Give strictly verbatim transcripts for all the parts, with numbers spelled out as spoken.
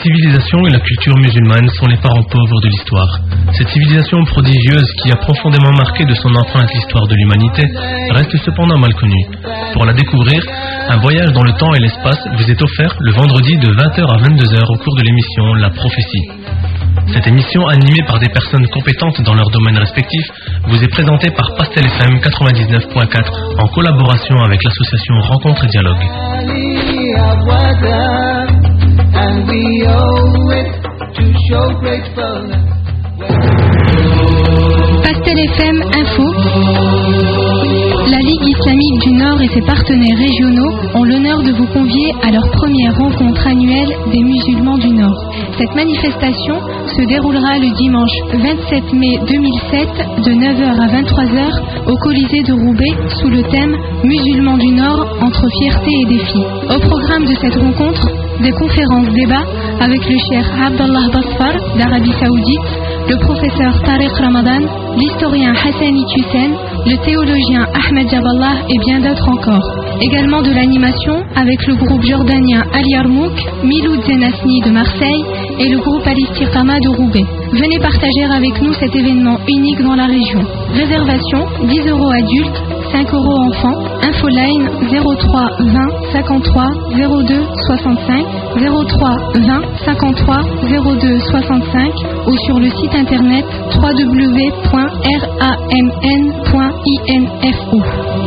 civilisation et la culture musulmane sont les parents pauvres de l'histoire. Cette civilisation prodigieuse qui a profondément marqué de son empreinte l'histoire de l'humanité reste cependant mal connue. Pour la découvrir, un voyage dans le temps et l'espace vous est offert le vendredi de vingt heures à vingt-deux heures au cours de l'émission La Prophétie. Cette émission, animée par des personnes compétentes dans leur domaine respectif, vous est présentée par Pastel F M quatre-vingt-dix-neuf point quatre en collaboration avec l'association Rencontre et Dialogue. Pastel F M Info. La Ligue islamique du Nord et ses partenaires régionaux ont l'honneur de vous convier à leur première rencontre annuelle des musulmans du Nord. Cette manifestation se déroulera le dimanche vingt-sept mai deux mille sept de neuf heures à vingt-trois heures au Colisée de Roubaix sous le thème Musulmans du Nord entre fierté et défi. Au programme de cette rencontre, des conférences débats avec le cheikh Abdallah Basfar d'Arabie Saoudite, le professeur Tariq Ramadan, l'historien Hassani Hussein, le théologien Ahmed Jaballah et bien d'autres encore. Également de l'animation avec le groupe jordanien Al Yarmouk, Miloud Zenasni de Marseille et le groupe Al Istiqama de Roubaix. Venez partager avec nous cet événement unique dans la région. Réservation dix euros adultes, cinq euros enfants. Infoline zéro trois vingt cinquante-trois zéro deux soixante-cinq, zéro trois vingt cinquante-trois zéro deux soixante-cinq ou sur le site internet w w w point ramn point info.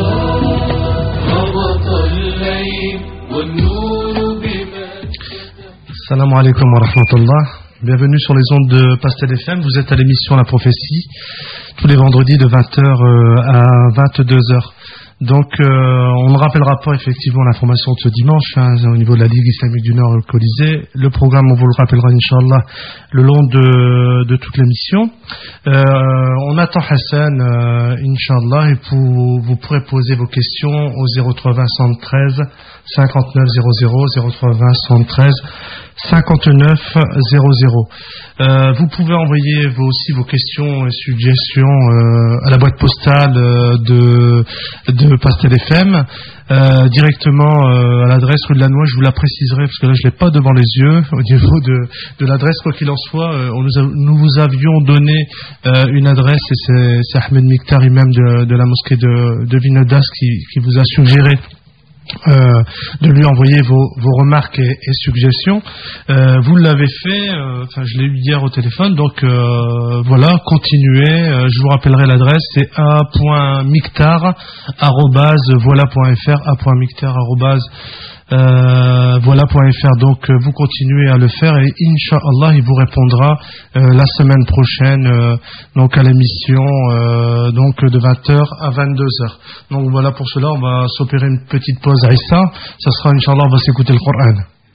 Salam alaikum wa rahmatullah. Bienvenue sur les ondes de Pastel F M. Vous êtes à l'émission La Prophétie, tous les vendredis de vingt heures à vingt-deux heures. Donc, euh, on ne rappellera pas effectivement l'information de ce dimanche hein, au niveau de la Ligue islamique du Nord et le Colisée. Le programme, on vous le rappellera, Inch'Allah, le long de, de toute l'émission. Euh, on attend Hassan, euh, Inch'Allah, et pour, vous pourrez poser vos questions au zéro trois vingt soixante-treize cinquante-neuf zéro zéro, zéro trois vingt soixante-treize cinquante-neuf zéro zéro. Euh, vous pouvez envoyer vos, aussi vos questions et suggestions euh, à la boîte postale euh, de, de Pastel F M, euh, directement euh, à l'adresse rue de la Noix. Je vous la préciserai parce que là je l'ai pas devant les yeux au niveau de, de l'adresse. Quoi qu'il en soit, euh, on nous, a, nous vous avions donné euh, une adresse et c'est, c'est Ahmed Miktar, imam de, de la mosquée de, de Vinodas qui, qui vous a suggéré Euh, de lui envoyer vos, vos remarques et, et suggestions. Euh, vous l'avez fait, euh, enfin je l'ai eu hier au téléphone, donc euh, voilà, continuez. Euh, je vous rappellerai l'adresse, c'est a point miktar arobase voilà point f r, a point miktar arobase Euh, voilà point f r. Donc euh, vous continuez à le faire et Inch'Allah il vous répondra euh, la semaine prochaine euh, donc à l'émission euh, donc de vingt heures à vingt-deux heures. Donc voilà, pour cela on va s'opérer une petite pause à Issa. Ça sera Inch'Allah, on va s'écouter le Coran.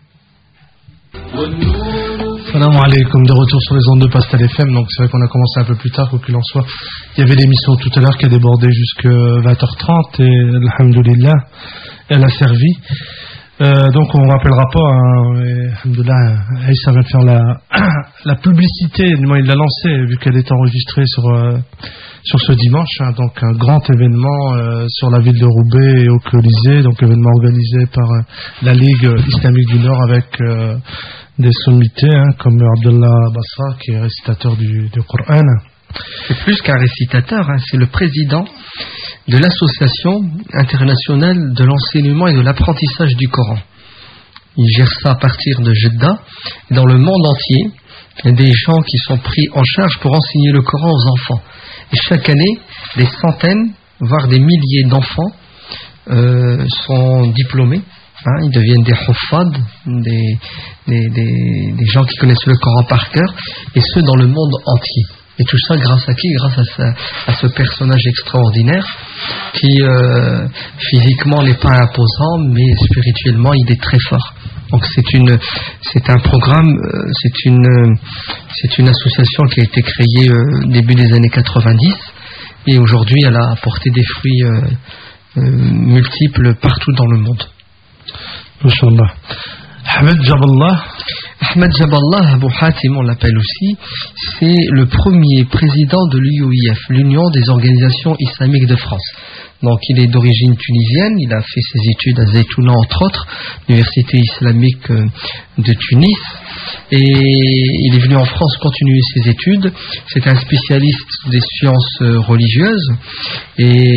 Salam alaikum, de retour sur les ondes de Pastel F M. Donc c'est vrai qu'on a commencé un peu plus tard, quoi qu'il en soit. Il y avait l'émission tout à l'heure qui a débordé jusqu'à vingt heures trente et alhamdoulilah elle a servi. Euh, donc on ne rappellera pas, hein, et, alhamdoulilah, Aïssa va faire la, la publicité, du moins il l'a lancée vu qu'elle est enregistrée sur, euh, sur ce dimanche, hein, donc un grand événement euh, sur la ville de Roubaix et au Colisée, donc événement organisé par euh, la Ligue islamique du Nord avec euh, des sommités hein, comme Abdallah Basra qui est récitateur du, du Coran. C'est plus qu'un récitateur, hein, c'est le président de l'Association internationale de l'enseignement et de l'apprentissage du Coran. Il gère ça à partir de Jeddah. Dans le monde entier, il y a des gens qui sont pris en charge pour enseigner le Coran aux enfants. Et chaque année, des centaines, voire des milliers d'enfants euh, sont diplômés. Hein, ils deviennent des huffad, des, des, des, des gens qui connaissent le Coran par cœur, et ce dans le monde entier. Et tout ça grâce à qui? Grâce à, sa, à ce personnage extraordinaire qui euh, physiquement n'est pas imposant, mais spirituellement il est très fort. Donc c'est une, c'est un programme, euh, c'est une, c'est une association qui a été créée euh, début des années quatre-vingt-dix et aujourd'hui elle a apporté des fruits euh, euh, multiples partout dans le monde. Inch'Allah. Ahmed Jaballah. Ahmed Jaballah, Abou Hatim on l'appelle aussi, c'est le premier président de l'U O I F, l'Union des organisations islamiques de France. Donc il est d'origine tunisienne, il a fait ses études à Zaytouna entre autres, l'université islamique de Tunis, et il est venu en France continuer ses études. C'est un spécialiste des sciences religieuses et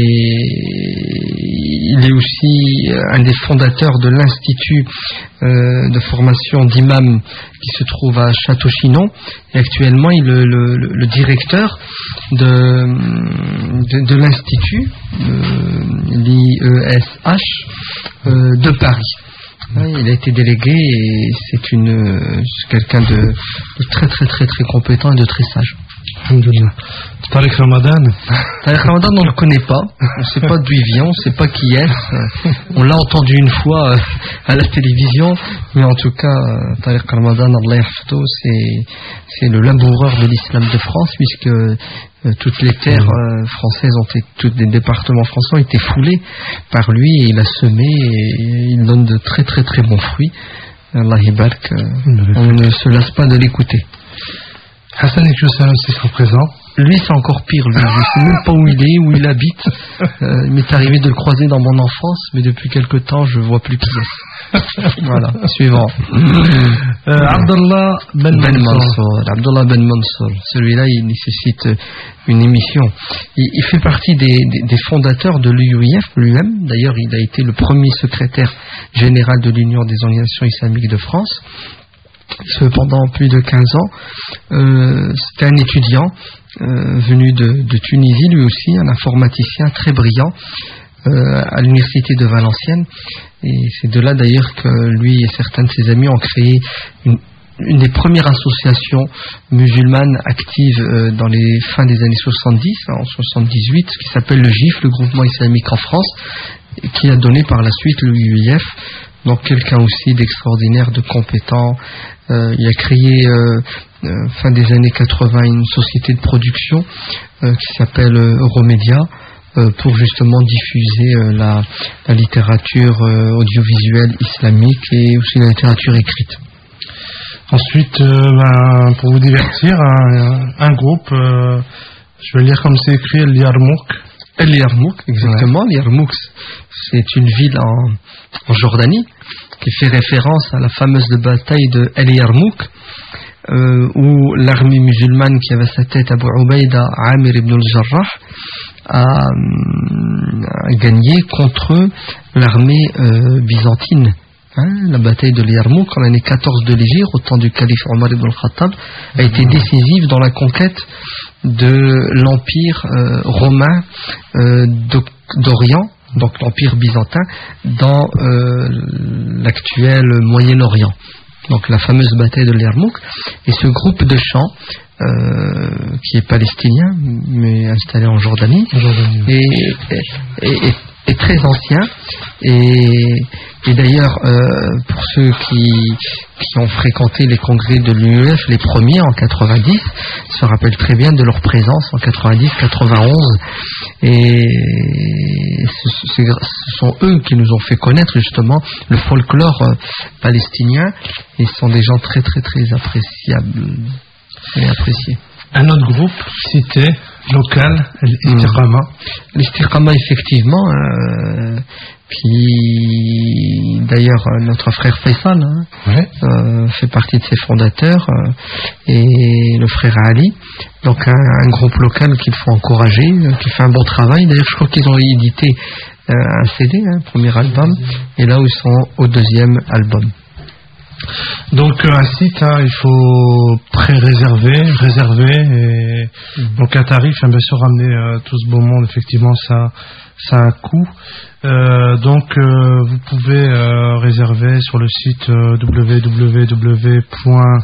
il est aussi un des fondateurs de l'institut euh, de formation d'imams qui se trouve à Château-Chinon, et actuellement il est le, le, le directeur de, de, de l'institut euh, l'I E S H euh, de Paris. Il a été délégué et c'est une c'est quelqu'un de, de très très très très compétent et de très sage. Alhamdulillah. Tariq Ramadan. Tariq Ramadan, on ne le connaît pas. On ne sait pas d'où il vient, on ne sait pas qui est. On l'a entendu une fois à la télévision, mais en tout cas, Tariq Ramadan, Allah yahfadou, c'est c'est le laboureur de l'islam de France, puisque euh, toutes les terres euh, françaises ont été, tous les départements français ont été foulés par lui, et il a semé et il donne de très très très bons fruits. Allah yibark, euh, on ne se lasse pas de l'écouter. Hassan et Youssef aussi sont présents. Lui, c'est encore pire. Lui. Je ne sais même pas où il est, où il habite. Euh, il m'est arrivé de le croiser dans mon enfance, mais depuis quelque temps, je ne vois plus qui c'est. Voilà, suivant. Euh, Abdallah Ben, ben Mansour. Abdallah Ben Mansour. Celui-là, il nécessite une émission. Il, il fait partie des, des, des fondateurs de l'U I F lui-même. D'ailleurs, il a été le premier secrétaire général de l'Union des organisations islamiques de France. Pendant plus de quinze ans, euh, c'était un étudiant euh, venu de, de Tunisie, lui aussi, un informaticien très brillant euh, à l'université de Valenciennes. Et c'est de là d'ailleurs que lui et certains de ses amis ont créé une, une des premières associations musulmanes actives euh, dans les fins des années soixante-dix, en soixante-dix-huit, qui s'appelle le G I F, le Groupement Islamique en France, qui a donné par la suite le U I F. Donc quelqu'un aussi d'extraordinaire, de compétent. Euh, il a créé euh, euh, fin des années quatre-vingts une société de production euh, qui s'appelle euh, Euromédia euh, pour justement diffuser euh, la, la littérature euh, audiovisuelle islamique et aussi la littérature écrite. Ensuite, euh, ben, pour vous divertir, un, un groupe, euh, je vais lire comme c'est écrit, El Yarmouk. El Yarmouk, exactement. Ouais. El Yarmouk, c'est une ville en, en Jordanie qui fait référence à la fameuse bataille de El Yarmouk, euh, où l'armée musulmane qui avait à sa tête Abu Ubaïda Amir ibn al-Jarrah a, a gagné contre l'armée euh, byzantine. Hein, la bataille de Yarmouk en l'année quatorze de l'Hégire, au temps du calife Omar ibn al-Khattab, a été décisive dans la conquête de l'empire euh, romain euh, d'Orient, donc l'empire byzantin, dans euh, l'actuel Moyen-Orient. Donc la fameuse bataille de Yarmouk. Et ce groupe de chants, euh, qui est palestinien, mais installé en Jordanie, Jordanie. Est, est, est, est très ancien. Et, et d'ailleurs, euh, pour ceux qui, qui ont fréquenté les congrès de l'U E F, les premiers en quatre-vingt-dix, se rappellent très bien de leur présence en quatre-vingt-dix quatre-vingt-onze. Et ce, ce, ce sont eux qui nous ont fait connaître justement le folklore euh, palestinien, et ce sont des gens très très très appréciables et appréciés. Un autre groupe cité, local, l'Istiqama. Mmh. L'Istiqama, effectivement, euh, qui d'ailleurs notre frère Faisal hein, ouais. euh, fait partie de ses fondateurs, euh, et le frère Ali. Donc un, un groupe local qu'il faut encourager, euh, qui fait un bon travail. D'ailleurs, je crois qu'ils ont édité euh, un C D, un hein, premier album, et là où ils sont au deuxième album. Donc un site, hein, il faut pré-réserver, réserver, et mmh. donc un tarif, hein, bien sûr, ramener euh, tout ce beau monde, effectivement, ça, ça a un coût. Euh, donc euh, vous pouvez euh, réserver sur le site euh, w w w point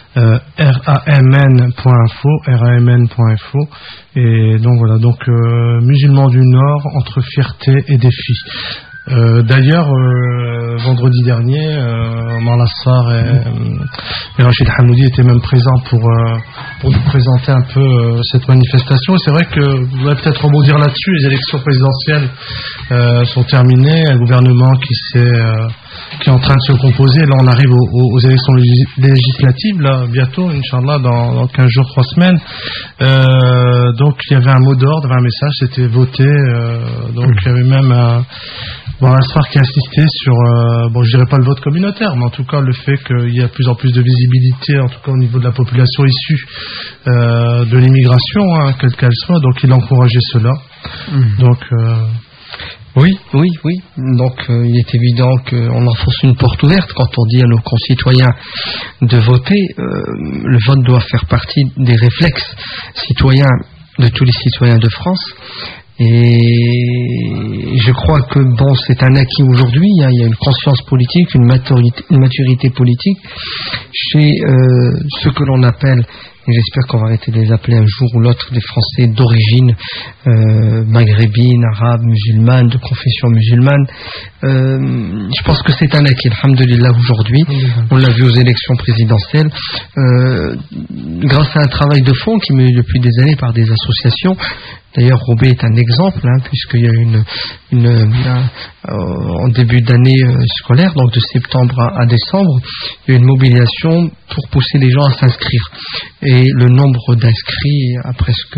ramn point info, ramn point info, et donc voilà, donc euh, musulmans du Nord entre fierté et défi. Euh, d'ailleurs, euh, vendredi dernier, euh, Omar Lassar et, et Rachid Hamoudi étaient même présents pour, euh, pour nous présenter un peu euh, cette manifestation. Et c'est vrai que vous allez peut-être rebondir là-dessus. Les élections présidentielles euh, sont terminées, un gouvernement qui s'est euh, qui est en train de se composer. Là, on arrive aux, aux, aux élections législatives, là, bientôt, Inch'Allah, dans, dans quinze jours, trois semaines. Euh, donc, il y avait un mot d'ordre, un message, c'était voter. Euh, donc, il y avait même un, bon, un soir qui insistait sur, euh, bon, je dirais pas le vote communautaire, mais en tout cas, le fait qu'il y a de plus en plus de visibilité, en tout cas au niveau de la population issue euh, de l'immigration, hein, quelle qu'elle soit. Donc, il encourageait cela. Mmh. Donc, euh, Oui, oui, oui. Donc euh, il est évident qu'on enfonce une porte ouverte quand on dit à nos concitoyens de voter. Euh, le vote doit faire partie des réflexes citoyens de tous les citoyens de France. Et je crois que bon, c'est un acquis aujourd'hui. Hein, il y a une conscience politique, une maturité, une maturité politique chez euh, ceux que l'on appelle, et j'espère qu'on va arrêter de les appeler un jour ou l'autre, des Français d'origine euh, maghrébine, arabe, musulmane, de confession musulmane. Euh, je pense que c'est un acquis, alhamdoulilah, aujourd'hui. On l'a vu aux élections présidentielles, euh, grâce à un travail de fond qui est mené depuis des années par des associations. D'ailleurs, Roubaix est un exemple, hein, puisqu'il y a une, une, un, euh, en début d'année euh, scolaire, donc de septembre à, à décembre, il y a eu une mobilisation pour pousser les gens à s'inscrire. Et le nombre d'inscrits a presque,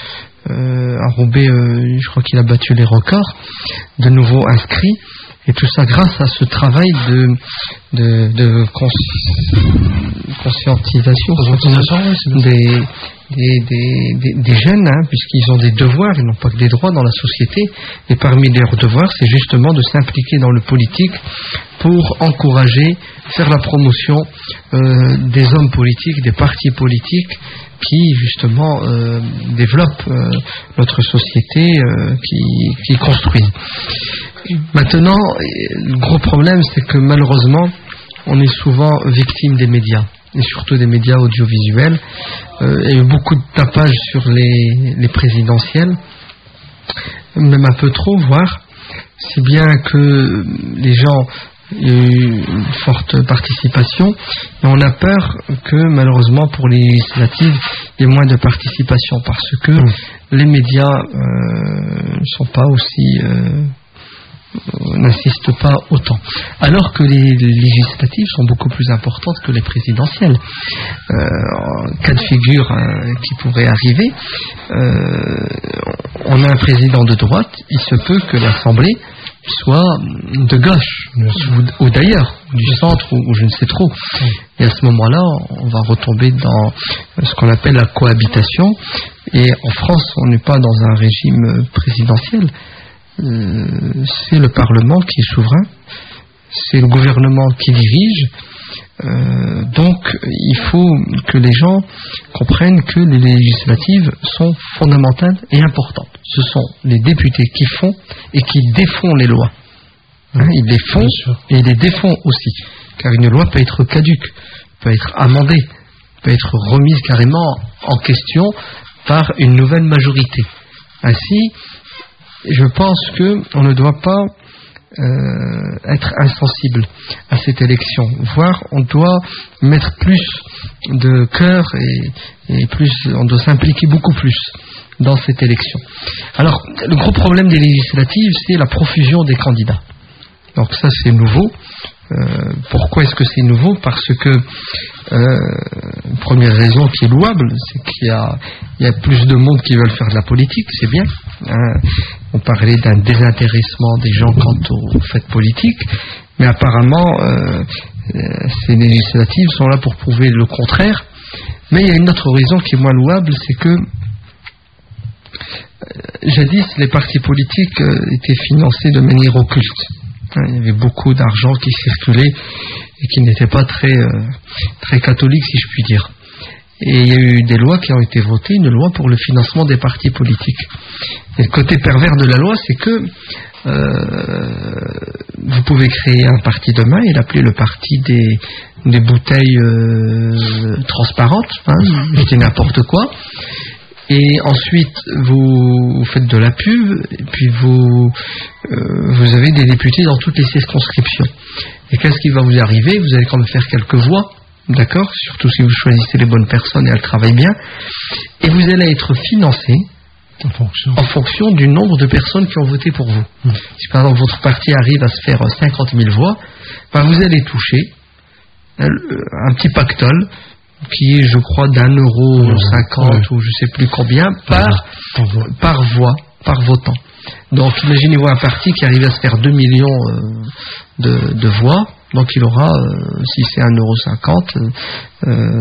euh, à Roubaix, euh, je crois qu'il a battu les records, de nouveaux inscrits. Et tout ça grâce à ce travail de, de, de consci... conscientisation, conscientisation des, des, des, des, des jeunes, hein, puisqu'ils ont des devoirs, ils n'ont pas que des droits dans la société. Et parmi leurs devoirs, c'est justement de s'impliquer dans le politique pour encourager, faire la promotion euh, des hommes politiques, des partis politiques qui justement euh, développent euh, notre société, euh, qui, qui construisent. Maintenant, le gros problème, c'est que malheureusement, on est souvent victime des médias, et surtout des médias audiovisuels. Euh, il y a eu beaucoup de tapage sur les, les présidentielles, même un peu trop, voire, si bien que les gens, il y a eu une forte participation, et on a peur que malheureusement pour les législatives, il y ait moins de participation, parce que mmh. les médias euh, ne sont pas aussi... Euh, n'insiste pas autant, alors que les législatives sont beaucoup plus importantes que les présidentielles. Euh, cas de figure hein, qui pourrait arriver, euh, on a un président de droite, il se peut que l'Assemblée soit de gauche, ou, ou d'ailleurs, du centre, ou, ou je ne sais trop. Et à ce moment-là, on va retomber dans ce qu'on appelle la cohabitation, et en France, on n'est pas dans un régime présidentiel. Euh, c'est le Parlement qui est souverain, c'est le gouvernement qui dirige, euh, donc il faut que les gens comprennent que les législatives sont fondamentales et importantes. Ce sont les députés qui font et qui défont les lois. Hein, ils les font et ils les défont aussi, car une loi peut être caduque, peut être amendée, peut être remise carrément en question par une nouvelle majorité. Ainsi, je pense qu'on ne doit pas euh, être insensible à cette élection, voire on doit mettre plus de cœur et, et plus, on doit s'impliquer beaucoup plus dans cette élection. Alors, le gros problème des législatives, c'est la profusion des candidats. Donc ça, c'est nouveau. Euh, pourquoi est-ce que c'est nouveau? Parce que euh, une première raison qui est louable, c'est qu'il y a, il y a plus de monde qui veulent faire de la politique, c'est bien. Hein. On parlait d'un désintéressement des gens quant aux faits politiques, mais apparemment euh, ces législatives sont là pour prouver le contraire. Mais il y a une autre raison qui est moins louable, c'est que euh, jadis les partis politiques euh, étaient financés de manière occulte. Il y avait beaucoup d'argent qui circulait et qui n'était pas très, euh, très catholique, si je puis dire. Et il y a eu des lois qui ont été votées, une loi pour le financement des partis politiques. Et le côté pervers de la loi, c'est que euh, vous pouvez créer un parti demain et l'appeler le parti des, des bouteilles euh, transparentes, hein, je dis n'importe quoi. Et ensuite, vous, vous faites de la pub, et puis vous, euh, vous avez des députés dans toutes les circonscriptions. Et qu'est-ce qui va vous arriver? Vous allez quand même faire quelques voix, d'accord? Surtout si vous choisissez les bonnes personnes et elles travaillent bien. Et vous allez être financé en fonction, en fonction du nombre de personnes qui ont voté pour vous. Mmh. Si par exemple votre parti arrive à se faire cinquante mille voix, ben vous allez toucher un, un petit pactole qui est, je crois, d'un euro cinquante ouais. ou je sais plus combien par, ouais. par voix, par votant. Donc imaginez-vous un parti qui arrive à se faire deux millions euh, de, de voix, donc il aura, euh, si c'est un euro cinquante, euh,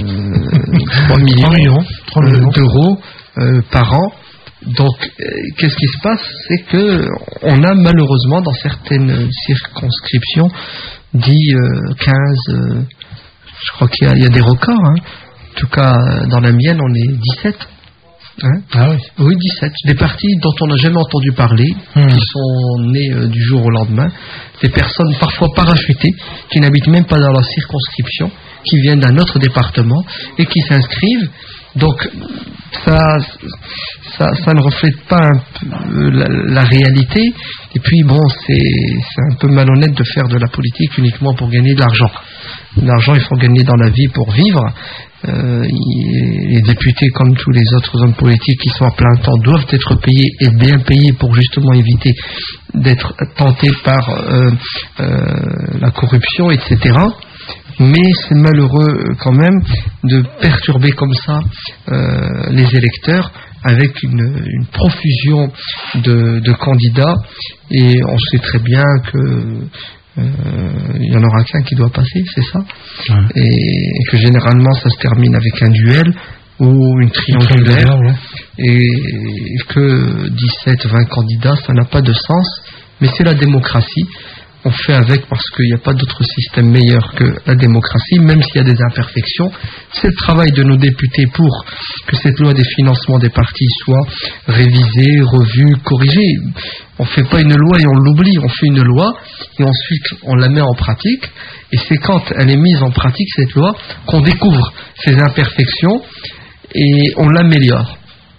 trois millions, trois millions d'euros euh, par an. Donc euh, qu'est-ce qui se passe? C'est que on a malheureusement dans certaines circonscriptions dit euh, quinze, euh, je crois qu'il y a, il y a des records, hein. En tout cas dans la mienne on est dix-sept. Hein? Ah oui. Oui, dix-sept. Des partis dont on n'a jamais entendu parler, mmh. qui sont nés euh, du jour au lendemain, des personnes parfois parachutées, qui n'habitent même pas dans leur circonscription, qui viennent d'un autre département et qui s'inscrivent. Donc ça, ça, ça ne reflète pas un peu la, la réalité. Et puis bon, c'est, c'est un peu malhonnête de faire de la politique uniquement pour gagner de l'argent. L'argent, il faut gagner dans la vie pour vivre. Euh, les députés, comme tous les autres hommes politiques qui sont à plein temps, doivent être payés et bien payés pour justement éviter d'être tentés par euh, euh, la corruption, et cetera. Mais c'est malheureux quand même de perturber comme ça euh, les électeurs avec une, une profusion de, de candidats, et on sait très bien que il euh, y en aura qu'un qui doit passer, c'est ça, ouais. et, et que généralement ça se termine avec un duel ou une triangulaire, ouais. et, et que dix-sept vingt candidats, ça n'a pas de sens, mais c'est la démocratie. On fait avec parce qu'il n'y a pas d'autre système meilleur que la démocratie, même s'il y a des imperfections. C'est le travail de nos députés pour que cette loi des financements des partis soit révisée, revue, corrigée. On ne fait pas une loi et on l'oublie, on fait une loi et ensuite on la met en pratique, et c'est quand elle est mise en pratique, cette loi, qu'on découvre ses imperfections et on l'améliore.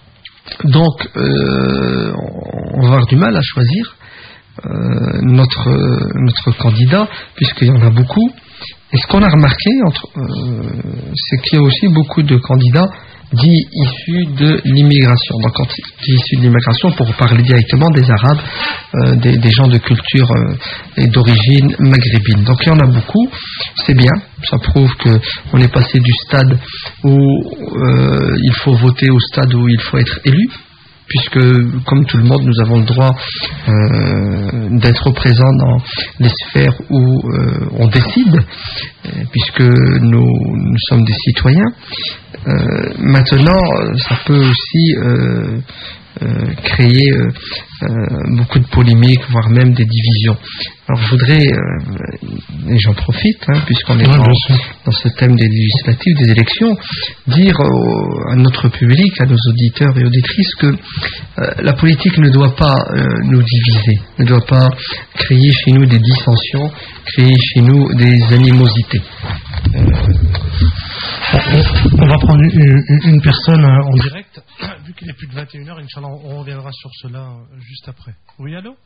Donc euh, on va avoir du mal à choisir Euh, notre, euh, notre candidat, puisqu'il y en a beaucoup. Et ce qu'on a remarqué, entre, euh, c'est qu'il y a aussi beaucoup de candidats dits issus de l'immigration. Donc, quand ils disent issus de l'immigration, pour parler directement des Arabes, euh, des, des gens de culture euh, et d'origine maghrébine. Donc, il y en a beaucoup. C'est bien. Ça prouve qu'on est passé du stade où euh, il faut voter au stade où il faut être élu, puisque, comme tout le monde, nous avons le droit euh, d'être présents dans les sphères où euh, on décide, puisque nous, nous sommes des citoyens. Euh, maintenant, ça peut aussi euh, euh, créer euh, euh, beaucoup de polémiques, voire même des divisions. Alors je voudrais, euh, et j'en profite, hein, puisqu'on est dans, dans ce thème des législatives, des élections, dire au, à notre public, à nos auditeurs et auditrices, que euh, la politique ne doit pas euh, nous diviser, ne doit pas créer chez nous des dissensions, créer chez nous des animosités. Euh, on, on va prendre une, une, une personne en direct. Vu qu'il est plus de vingt et une heures, Inch'Allah, on reviendra sur cela juste après. Oui, allô?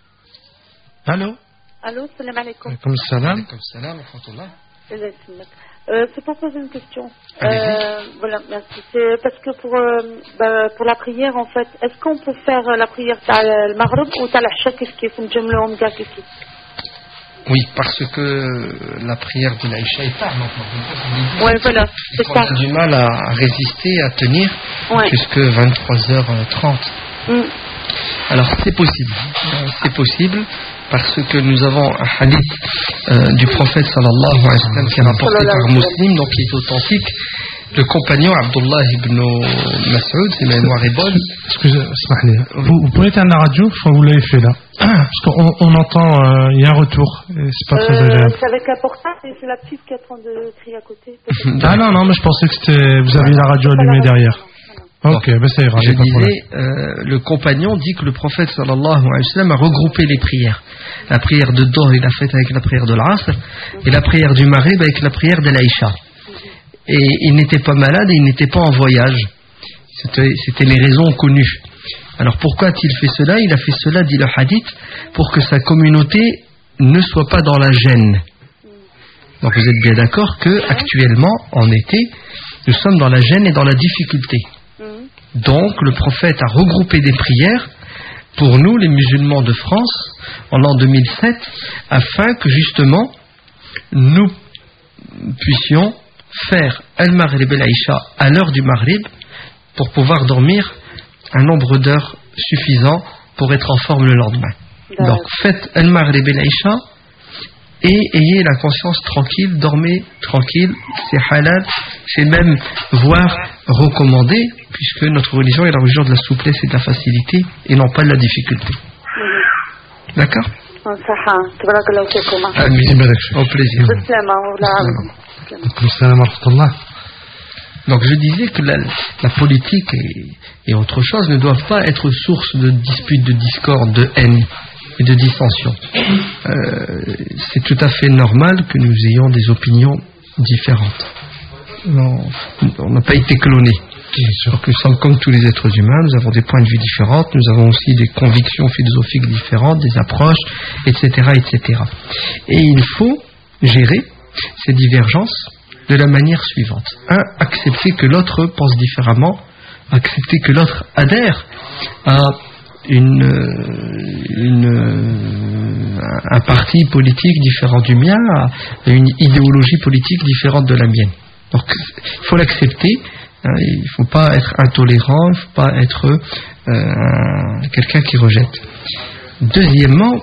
Allô? Allô, salam alaikum. Comme salam. Comme salam, rahmatullah. Euh, c'est pour poser une question. Euh, voilà, merci. C'est parce que pour, euh, bah, pour la prière, en fait, est-ce qu'on peut faire la prière dans le Maghreb ou dans l'Acha, qu'est-ce qui est Jumla Omga, qu'est-ce qui Oui, parce que la prière de l'Aïcha est tard maintenant. Oui, voilà, c'est ça. On a du mal à résister, à tenir ouais. jusqu'à vingt-trois heures trente. Mm. Alors c'est possible, c'est possible parce que nous avons un hadith euh, du prophète sallallahu alayhi wa sallam qui est rapporté par Muslim, donc qui est authentique. Le compagnon Abdullah ibn Mas'ud, si ma mémoire est bonne. Excusez, vous, vous pouvez éteindre la radio, je crois que vous l'avez fait là. Parce qu'on on entend, il euh, y a un retour, et c'est pas euh, très agréable. C'est avec un portable et c'est la petite qui est en train de crier à côté. Ah non, non, mais je pensais que c'était, vous aviez la radio allumée derrière. Ok, ben ça ira. Je disais, euh, le compagnon dit que le prophète sallallahu alayhi wa sallam a regroupé les prières. La prière de Dohr, il a fait avec la prière de l'Asr, et la prière du Maghrib avec la prière de l'Aïcha. Et il n'était pas malade et il n'était pas en voyage. C'était, c'était les raisons connues. Alors pourquoi a-t-il fait cela? Il a fait cela, dit le hadith, pour que sa communauté ne soit pas dans la gêne. Donc vous êtes bien d'accord que actuellement, en été, nous sommes dans la gêne et dans la difficulté. Donc le prophète a regroupé des prières pour nous, les musulmans de France, en l'an deux mille sept, afin que justement nous puissions faire Al-Maghrib al-Aïcha à l'heure du Maghrib pour pouvoir dormir un nombre d'heures suffisant pour être en forme le lendemain. Donc faites Al-Maghrib al-Aïcha et ayez la conscience tranquille, dormez tranquille, c'est halal, c'est même voire recommandé, puisque notre religion est la religion de la souplesse et de la facilité et non pas de la difficulté. D'accord? Au plaisir. Donc je disais que la, la politique et, et autre chose ne doivent pas être source de disputes, de discorde, de haine et de dissension. Euh, c'est tout à fait normal que nous ayons des opinions différentes. Non, on n'a pas été clonés. Donc nous sommes comme tous les êtres humains, nous avons des points de vue différents, nous avons aussi des convictions philosophiques différentes, des approches, et cetera, et cetera. Et il faut gérer ces divergences de la manière suivante. Un, accepter que l'autre pense différemment, accepter que l'autre adhère à une, une, un parti politique différent du mien, à une idéologie politique différente de la mienne. Donc il faut l'accepter, hein, il ne faut pas être intolérant, il ne faut pas être euh, quelqu'un qui rejette. Deuxièmement,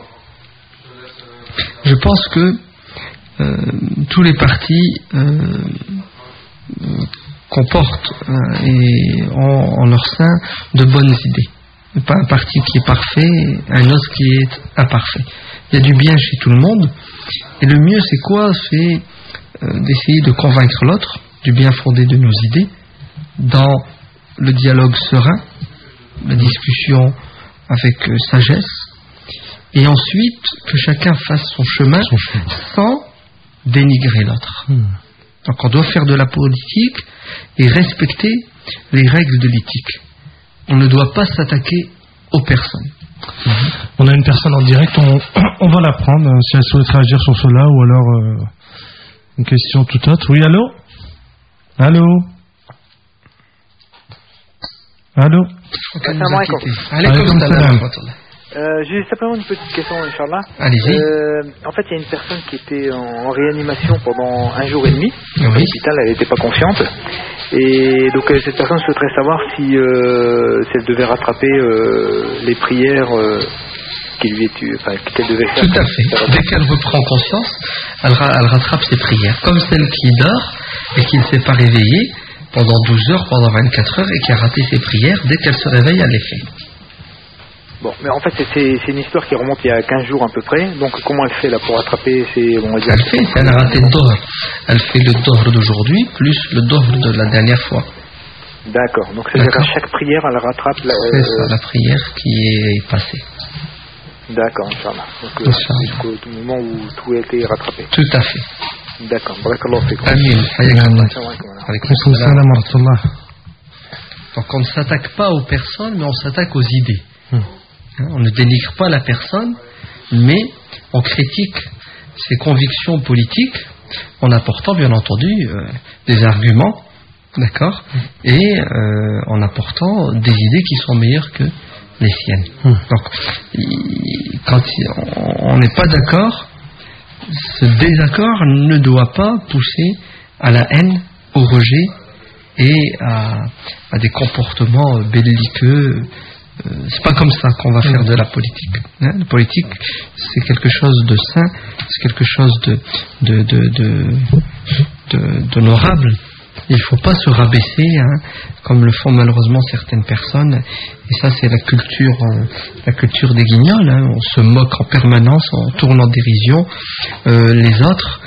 je pense que euh, tous les partis euh, comportent euh, et ont en leur sein de bonnes idées. Pas un parti qui est parfait, un autre qui est imparfait. Il y a du bien chez tout le monde, et le mieux c'est quoi? C'est euh, d'essayer de convaincre l'autre du bien fondé de nos idées, dans le dialogue serein, la discussion avec euh, sagesse, et ensuite que chacun fasse son chemin, son chemin. sans dénigrer l'autre. Mmh. Donc on doit faire de la politique et respecter les règles de l'éthique. On ne doit pas s'attaquer aux personnes. Mmh. On a une personne en direct, on, on va la prendre si elle souhaite réagir sur cela, ou alors euh, une question toute autre. Oui, allô? Allô? Allô? Assalamu alaikum. Alaykoum salam. Euh, j'ai simplement une petite question, Inch'Allah. Allez-y. Euh, en fait, il y a une personne qui était en réanimation pendant un jour et demi. Oui. À l'hôpital, elle n'était pas consciente. Et donc, cette personne souhaiterait savoir si, euh, si elle devait rattraper euh, les prières euh, qui lui étaient, enfin, qu'elle devait faire. Tout à fait. Dès qu'elle reprend conscience, elle, ra- elle rattrape ses prières. Comme celle qui dort et qui ne s'est pas réveillée pendant douze heures, pendant vingt-quatre heures et qui a raté ses prières, dès qu'elle se réveille, elle les fait. Bon, mais en fait, c'est, c'est, c'est une histoire qui remonte il y a quinze jours à peu près. Donc, comment elle fait là pour rattraper ces... On va dire, elle fait, elle a raté le dohr. Elle fait le dohr d'aujourd'hui plus le dohr de la dernière fois. D'accord. Donc, c'est-à-dire qu'à chaque prière, elle rattrape la... C'est ça, la prière qui est passée. D'accord, Inch'Allah. Donc, euh, jusqu'au moment où tout a été rattrapé. Tout à fait. D'accord. Barakallahu fikum. Amin. Alaykoum salam wa rahmatullah. Donc, on ne s'attaque pas aux personnes, mais on s'attaque aux idées. Hmm. On ne dénigre pas la personne, mais on critique ses convictions politiques en apportant bien entendu euh, des arguments, d'accord, et euh, en apportant des idées qui sont meilleures que les siennes. Mmh. Donc, il, quand on n'est pas d'accord, ce désaccord ne doit pas pousser à la haine, au rejet et à, à des comportements belliqueux. Euh, c'est pas comme ça qu'on va faire de la politique. Hein. La politique, c'est quelque chose de sain, c'est quelque chose de, de, de, de, de, d'honorable. Il ne faut pas se rabaisser, hein, comme le font malheureusement certaines personnes. Et ça, c'est la culture, euh, la culture des guignols. Hein. On se moque en permanence, on tourne en dérision euh, les autres.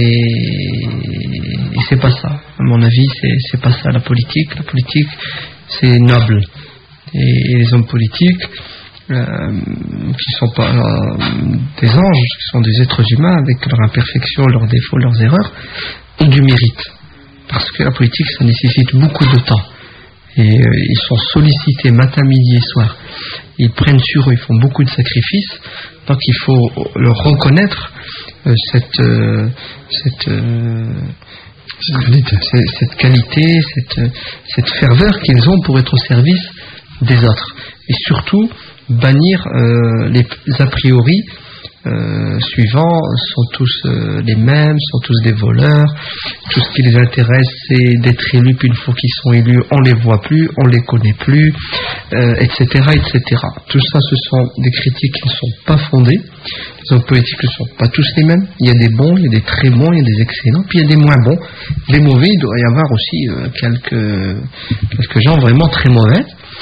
Et, et c'est pas ça. À mon avis, c'est, c'est pas ça la politique. La politique, c'est noble. Et les hommes politiques, euh, qui ne sont pas euh, des anges, qui sont des êtres humains avec leurs imperfections, leurs défauts, leurs erreurs, ont du mérite. Parce que la politique, ça nécessite beaucoup de temps. Et euh, ils sont sollicités matin, midi et soir. Ils prennent sur eux, ils font beaucoup de sacrifices. Donc il faut leur reconnaître euh, cette... Euh, cette euh, Cette qualité, cette, cette, qualité cette, cette ferveur qu'ils ont pour être au service des autres. et surtout bannir euh, les a priori euh, suivants sont tous euh, les mêmes, sont tous des voleurs, tout ce qui les intéresse c'est d'être élus, puis une fois qu'ils sont élus on les voit plus, on les connaît plus, euh, et cetera et cetera. Tout ça ce sont des critiques qui ne sont pas fondées. Les hommes politiques ne sont pas tous les mêmes, il y a des bons, il y a des très bons, il y a des excellents, puis il y a des moins bons, des mauvais, il doit y avoir aussi euh, quelques, quelques gens vraiment très mauvais,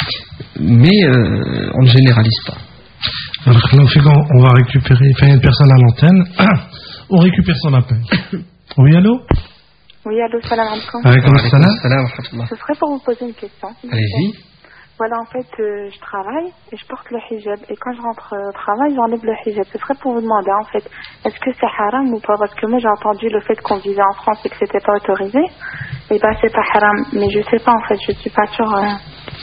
mais euh, on ne généralise pas. Alors, on va récupérer, enfin, une personne à l'antenne. Ah, on récupère son appel. Oui, allô? Oui, allô, salam alaikum. Alaykoum salam. Ce serait pour vous poser une question. Allez-y. Voilà, en fait, euh, je travaille et je porte le hijab. Et quand je rentre au travail, j'enlève le hijab. Ce serait pour vous demander, en fait, est-ce que c'est haram ou pas? Parce que moi, j'ai entendu le fait qu'on vivait en France et que c'était pas autorisé. Et ben, c'est pas haram. Mais je sais pas, en fait, je suis pas sûre. Euh...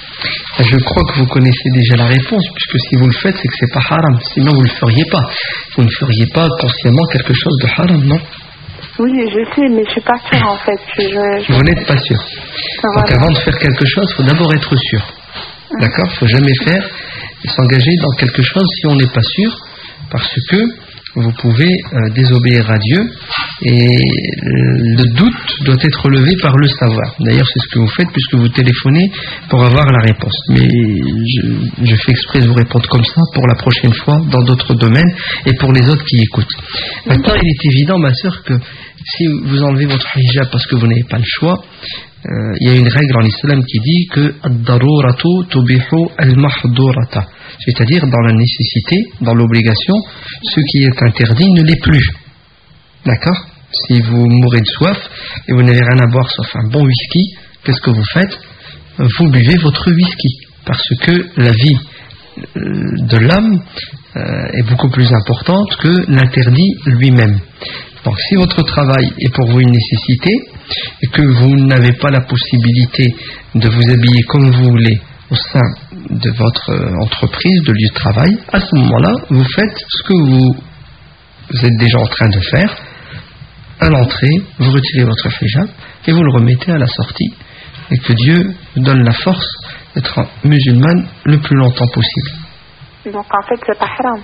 Je crois que vous connaissez déjà la réponse, puisque si vous le faites, c'est que c'est pas haram. Sinon, vous le feriez pas. Vous ne feriez pas consciemment quelque chose de haram, non? Oui, je sais, mais je suis pas sûre, en fait. Je, je... Vous n'êtes pas sûr. Voilà. Donc, avant de faire quelque chose, il faut d'abord être sûr. D'accord? Il ne faut jamais faire et s'engager dans quelque chose si on n'est pas sûr, parce que vous pouvez euh, désobéir à Dieu et le doute doit être levé par le savoir. D'ailleurs, c'est ce que vous faites puisque vous téléphonez pour avoir la réponse. Mais je, je fais exprès de vous répondre comme ça pour la prochaine fois dans d'autres domaines et pour les autres qui écoutent. Maintenant, il est évident, ma sœur, que si vous enlevez votre hijab parce que vous n'avez pas le choix, Euh, il y a une règle en islam qui dit que ad-daruratu tubihu al-mahdurata, c'est-à-dire dans la nécessité, dans l'obligation, ce qui est interdit ne l'est plus. D'accord? Si vous mourrez de soif et vous n'avez rien à boire sauf un bon whisky, qu'est-ce que vous faites? Vous buvez votre whisky, parce que la vie de l'homme euh, est beaucoup plus importante que l'interdit lui-même. Donc si votre travail est pour vous une nécessité et que vous n'avez pas la possibilité de vous habiller comme vous voulez au sein de votre entreprise, de lieu de travail, à ce moment-là, vous faites ce que vous, vous êtes déjà en train de faire. À l'entrée, vous retirez votre hijab et vous le remettez à la sortie. Et que Dieu vous donne la force d'être musulmane le plus longtemps possible. Donc en fait, c'est pas haram.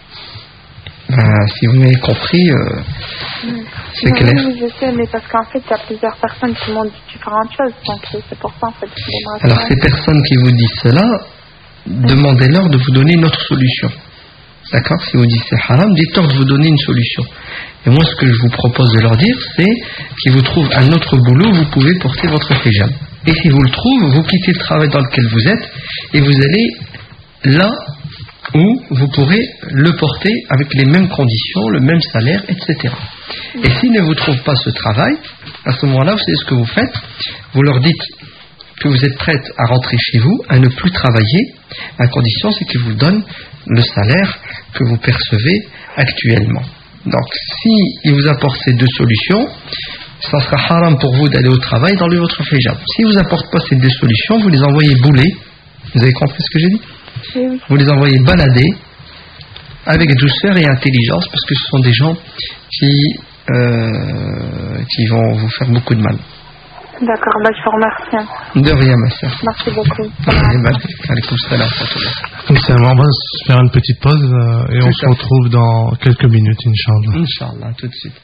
Ben, si vous m'avez compris, euh, mmh. c'est non, clair. Oui, je sais, mais parce qu'en fait, il y a plusieurs personnes qui m'ont dit différentes choses, donc c'est pour ça en fait. Alors, ces personnes qui vous disent cela, mmh. demandez-leur de vous donner une autre solution. D'accord? Si vous dites c'est haram, dites-leur de vous donner une solution. Et moi, ce que je vous propose de leur dire, c'est qu'ils vous trouvent un autre boulot, vous pouvez porter votre hijab. Et si vous le trouvez, vous quittez le travail dans lequel vous êtes et vous allez là où vous pourrez le porter avec les mêmes conditions, le même salaire, et cetera. Et s'ils ne vous trouvent pas ce travail, à ce moment-là, vous savez ce que vous faites? Vous leur dites que vous êtes prête à rentrer chez vous, à ne plus travailler, à condition c'est qu'ils vous donnent le salaire que vous percevez actuellement. Donc, s'ils vous apportent ces deux solutions, ça sera haram pour vous d'aller au travail dans le votre hijab. S'ils ne vous apportent pas ces deux solutions, vous les envoyez bouler. Vous avez compris ce que j'ai dit? Oui. Vous les envoyez balader avec douceur et intelligence, parce que ce sont des gens qui, euh, qui vont vous faire beaucoup de mal. D'accord, bah je vous remercie. De rien, ma soeur. Merci beaucoup. Alaykoum salam. On va se faire une petite pause euh, et tout on se retrouve dans quelques minutes, Inch'Allah. Inch'Allah, tout de suite.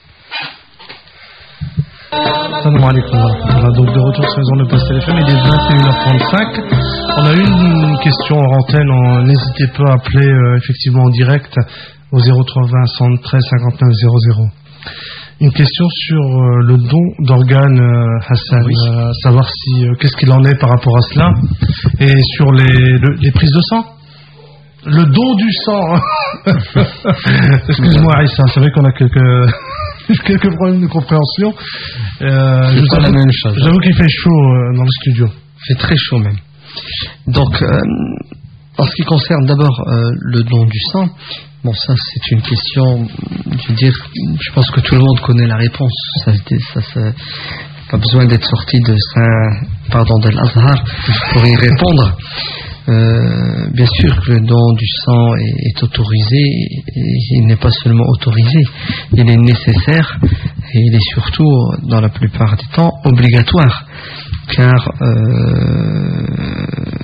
Salam alaikum. Donc de retour sur les ondes de Post Téléphone, il est vingt et une heures trente-cinq. On a eu une question en antenne, n'hésitez pas à appeler euh, effectivement en direct au zéro trois vingt soixante-treize cinquante-neuf zéro zéro. Une question sur euh, le don d'organes, euh, Hassan, oui. euh, savoir si euh, qu'est-ce qu'il en est par rapport à cela, et sur les, le, les prises de sang. Le don du sang. Excuse-moi, Aïssa, c'est vrai qu'on a quelques quelques problèmes de compréhension. Euh, c'est pas la même chose. J'avoue qu'il fait chaud euh, dans le studio. Il fait très chaud même. Donc, euh, en ce qui concerne d'abord euh, le don du sang, bon, ça c'est une question, je veux dire, je pense que tout le monde connaît la réponse. Ça, ça, ça pas besoin d'être sorti de Saint, pardon, de l'Azhar pour y répondre. Euh, bien sûr que le don du sang est, est autorisé, et il n'est pas seulement autorisé, il est nécessaire et il est surtout, dans la plupart des temps, obligatoire, car euh,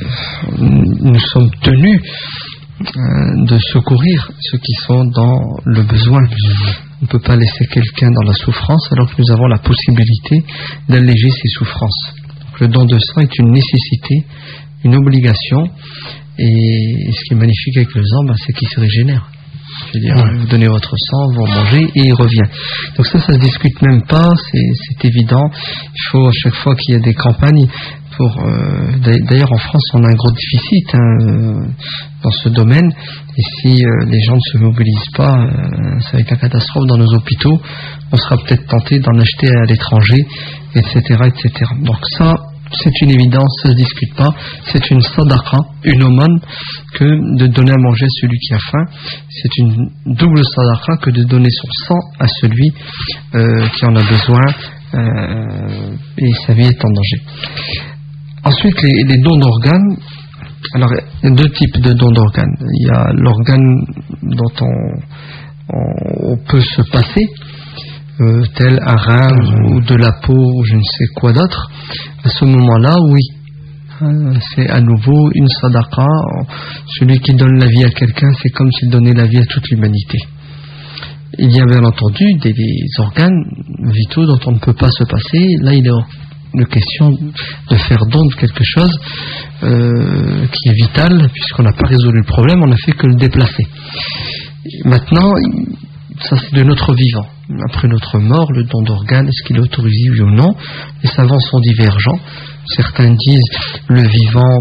nous sommes tenus euh, de secourir ceux qui sont dans le besoin. On ne peut pas laisser quelqu'un dans la souffrance alors que nous avons la possibilité d'alléger ses souffrances. Donc, le don de sang est une nécessité, une obligation, et ce qui est magnifique avec le sang, bah, c'est qu'il se régénère. Je veux dire, vous donnez votre sang, vous en mangez et il revient. Donc ça, ça se discute même pas, c'est, c'est évident. Il faut à chaque fois qu'il y a des campagnes pour... Euh, d'ailleurs en France, on a un gros déficit hein, dans ce domaine. Et si euh, les gens ne se mobilisent pas, euh, ça va être la catastrophe dans nos hôpitaux. On sera peut-être tenté d'en acheter à l'étranger, et cetera, et cetera. Donc ça, c'est une évidence, ça ne se discute pas. C'est une sadaqa, une aumône, que de donner à manger à celui qui a faim. C'est une double sadaqa que de donner son sang à celui euh, qui en a besoin euh, et sa vie est en danger. Ensuite, les, les dons d'organes. Alors, il y a deux types de dons d'organes. Il y a l'organe dont on, on, on peut se passer, euh, tel un rein ou de la peau ou je ne sais quoi d'autre. À ce moment-là, oui, c'est à nouveau une sadaqa. Celui qui donne la vie à quelqu'un, c'est comme s'il donnait la vie à toute l'humanité. Il y a bien entendu des, des organes vitaux dont on ne peut pas se passer. Là, il est une question de faire don de quelque chose euh, qui est vital, puisqu'on n'a pas résolu le problème, on n'a fait que le déplacer. Maintenant, ça c'est de notre vivant. Après notre mort, le don d'organes, est-ce qu'il est autorisé oui ou non? Les savants sont divergents. Certains disent le vivant,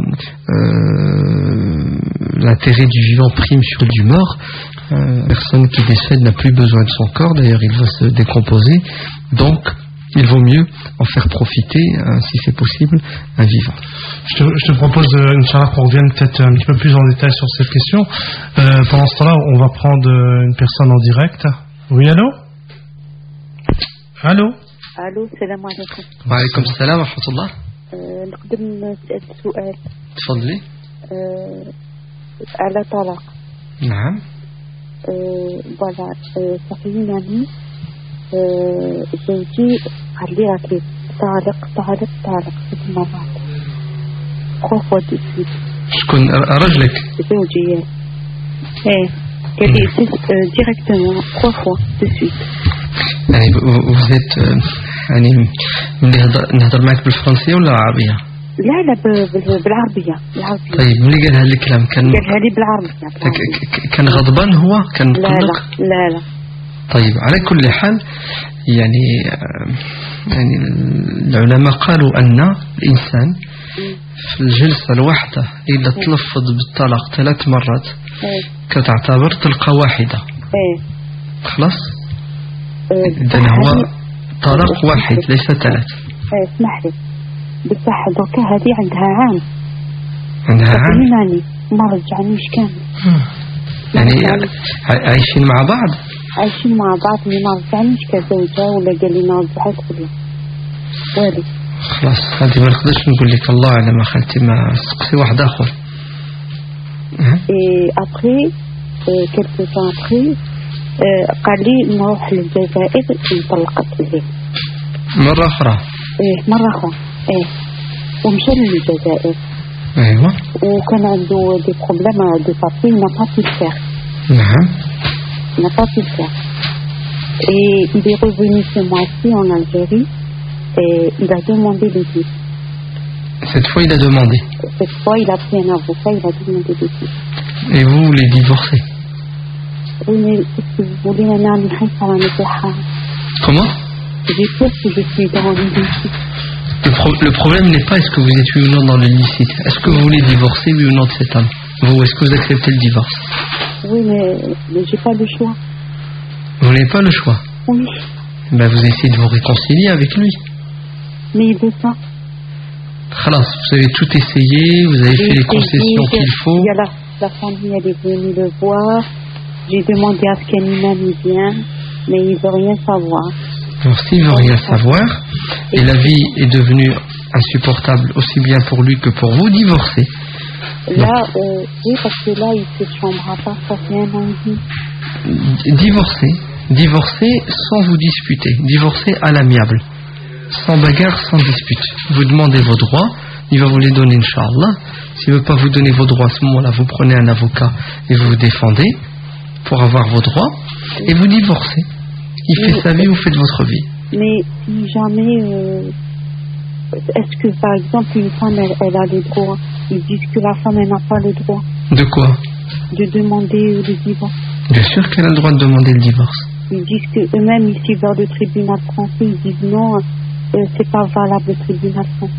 euh, l'intérêt du vivant prime sur du mort. Euh, personne qui décède n'a plus besoin de son corps, d'ailleurs il va se décomposer. Donc, il vaut mieux en faire profiter, hein, si c'est possible, un vivant. Je te, je te propose, euh, Inch'Allah, qu'on revienne peut-être un petit peu plus en détail sur cette question. Euh, pendant ce temps-là, on va prendre une personne en direct. Oui, allô? Allô? الو السلام عليكم. وعليكم السلام ورحمة الله. نقدر نسأل سؤال؟ تفضلي. على طلاق. نعم. فوالا صافي يعني زوجي قال لي راكي طالق طالق طالق ست مرات. trois fois de suite. شكون راجلك؟ زوجي. ايه قال لي directement trois fois de suite. يعني vous êtes يعني ملي نهضر معك بالفرنسية ولا العربية؟ لا لا بالعربية بالعربية. طيب ملي قال هذا الكلام كان قالها لي بالعربية. كان غضبان هو؟ كان لا لا لا لا. طيب على كل حال يعني يعني العلماء قالوا أن الإنسان في الجلسة الواحدة إذا تلفظ بالطلاق ثلاث مرات كتعتبر طلقة واحدة. خلاص؟ إذن هو طلاق واحد ليس ثلاث. اسمح لي بصح دوكا هذه عندها عام. عندها عام؟ يعني ما رجعنيش كامل. يعني عايشين مع بعض؟ عايشين مع بعض اللي ما رجعنيش كزوجة ولا قال لي ما رجعت ولا والي. خلاص هذه ما نقدرش نقول لك الله أعلم خالتي، ما سقسي واحد آخر. Et après, quelques temps après, قال لي نروح للجزائر وطلقت به. مرة أخرى؟ إيه مرة أخرى إيه ومشى للجزائر. أيوة. وكان عنده دي بروبليم دو بابي n'a pas pu le faire. نعم. n'a pas pu le faire. Et il est revenu ce mois-ci en Algérie et il a demandé le divorce. Cette fois il a demandé. Cette fois il a pris un avocat, il a demandé le divorce. Et vous voulez divorcer? Oui, mais qu'est-ce que vous voulez maintenant? Comment? J'ai peur que je suis dans l'illicite. Le, pro le problème n'est pas est-ce que vous êtes oui ou non dans l'illicite. Est-ce que vous voulez divorcer oui ou non de cet homme? Vous, est-ce que vous acceptez le divorce? Oui, mais, mais j'ai pas le choix. Vous n'avez pas le choix? Oui. Ben vous essayez de vous réconcilier avec lui. Mais il veut pas. Khalas, vous avez tout essayé, vous avez fait les concessions qu'il faut. Il y a la, la famille, elle est venue le voir. J'ai demandé à ce qu'un imam y vienne, mais il veut rien savoir. Alors s'il veut rien savoir, et la vie est devenue insupportable aussi bien pour lui que pour vous, divorcez. Là, euh, oui, parce que là, il ne se chambera pas, ça fait un an et demi. Divorcez, divorcez sans vous disputer, divorcez à l'amiable, sans bagarre, sans dispute. Vous demandez vos droits, il va vous les donner, Inch'Allah. S'il ne veut pas vous donner vos droits, à ce moment-là, vous prenez un avocat et vous vous défendez pour avoir vos droits et vous divorcez. Il fait sa vie, vous faites votre vie. Mais si jamais, euh, est-ce que par exemple une femme elle, elle a des droits? Ils disent que la femme elle n'a pas le droit. De quoi? De demander euh, le divorce. Bien sûr qu'elle a le droit de demander le divorce. Ils disent que eux-mêmes ici vers le tribunal français, ils disent non, euh, c'est pas valable le tribunal français.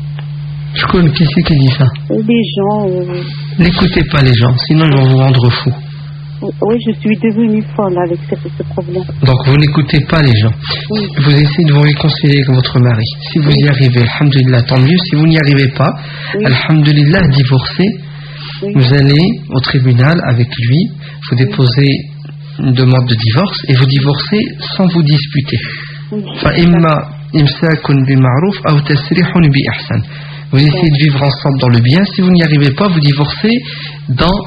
Je connais qui c'est qui dit ça? Les gens. Euh... N'écoutez pas les gens, sinon ils vont vous rendre fou. Oui, je suis devenue folle avec ce, ce problème. Donc vous n'écoutez pas les gens. Oui. Vous essayez de vous réconcilier avec votre mari. Si vous oui. y arrivez, alhamdulillah, tant mieux. Si vous n'y arrivez pas, oui. alhamdulillah, divorcez. Oui. Vous allez au tribunal avec lui, vous déposez une demande de divorce et vous divorcez sans vous disputer. Fa imma imsakun bi ma'ruf aw tasrihun bi ihsan. Vous essayez de vivre ensemble dans le bien. Si vous n'y arrivez pas, vous divorcez dans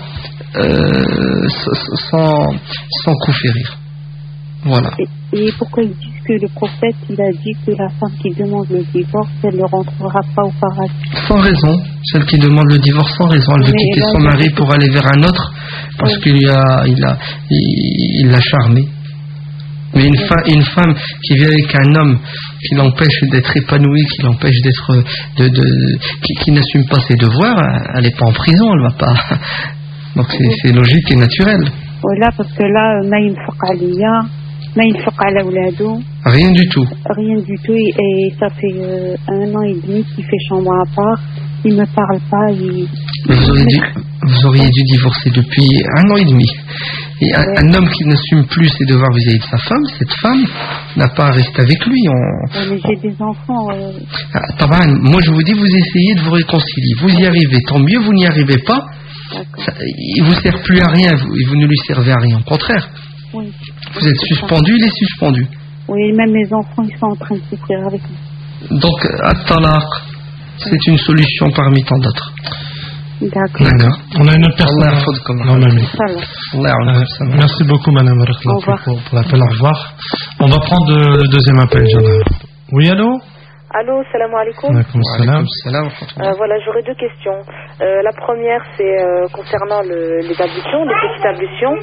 euh, sans sans coup férir. Voilà. Et, et pourquoi ils disent que le prophète il a dit que la femme qui demande le divorce, elle ne rentrera pas au paradis? Sans raison. Celle qui demande le divorce sans raison, elle veut Mais quitter son mari pour aller vers un autre parce oui. qu'il a il a il, il l'a charmé. Mais une, fa- une femme qui vit avec un homme qui l'empêche d'être épanouie, qui l'empêche d'être de, de qui, qui n'assume pas ses devoirs, elle n'est pas en prison, elle va pas. Donc c'est, c'est logique et naturel. Voilà, parce que là, maïn faqaliya, maïn faqala oulado. Rien du tout. Rien du tout, et, et ça fait euh, un an et demi qu'il fait chambre à part. Il me parle pas. Il... Vous auriez dû, vous auriez dû divorcer depuis un an et demi. Et un, ouais. un homme qui n'assume plus ses devoirs vis-à-vis de sa femme, cette femme n'a pas à rester avec lui. On... Ouais, mais j'ai des enfants. Euh... Ah, taban, moi je vous dis, vous essayez de vous réconcilier. Vous y arrivez, tant mieux. Vous n'y arrivez pas. Ça, il vous sert plus à rien. Vous, et vous ne lui servez à rien. Au contraire. Oui. Vous êtes suspendu, il est suspendu. Oui, même mes enfants, ils sont en train de souffrir avec moi. Donc, at-talaq, c'est une solution parmi tant d'autres. D'accord. D'accord. On a une autre personne. Non, non, mais... euh, merci beaucoup, Madame Rakhla, pour, pour l'appel. Au revoir. On va prendre le deuxième appel, Jana. Oui, allô? Allô, salam alaikum. Alaikum salam. Euh, voilà, j'aurais deux questions. Euh, la première, c'est euh, concernant le, les ablutions, les petites ablutions.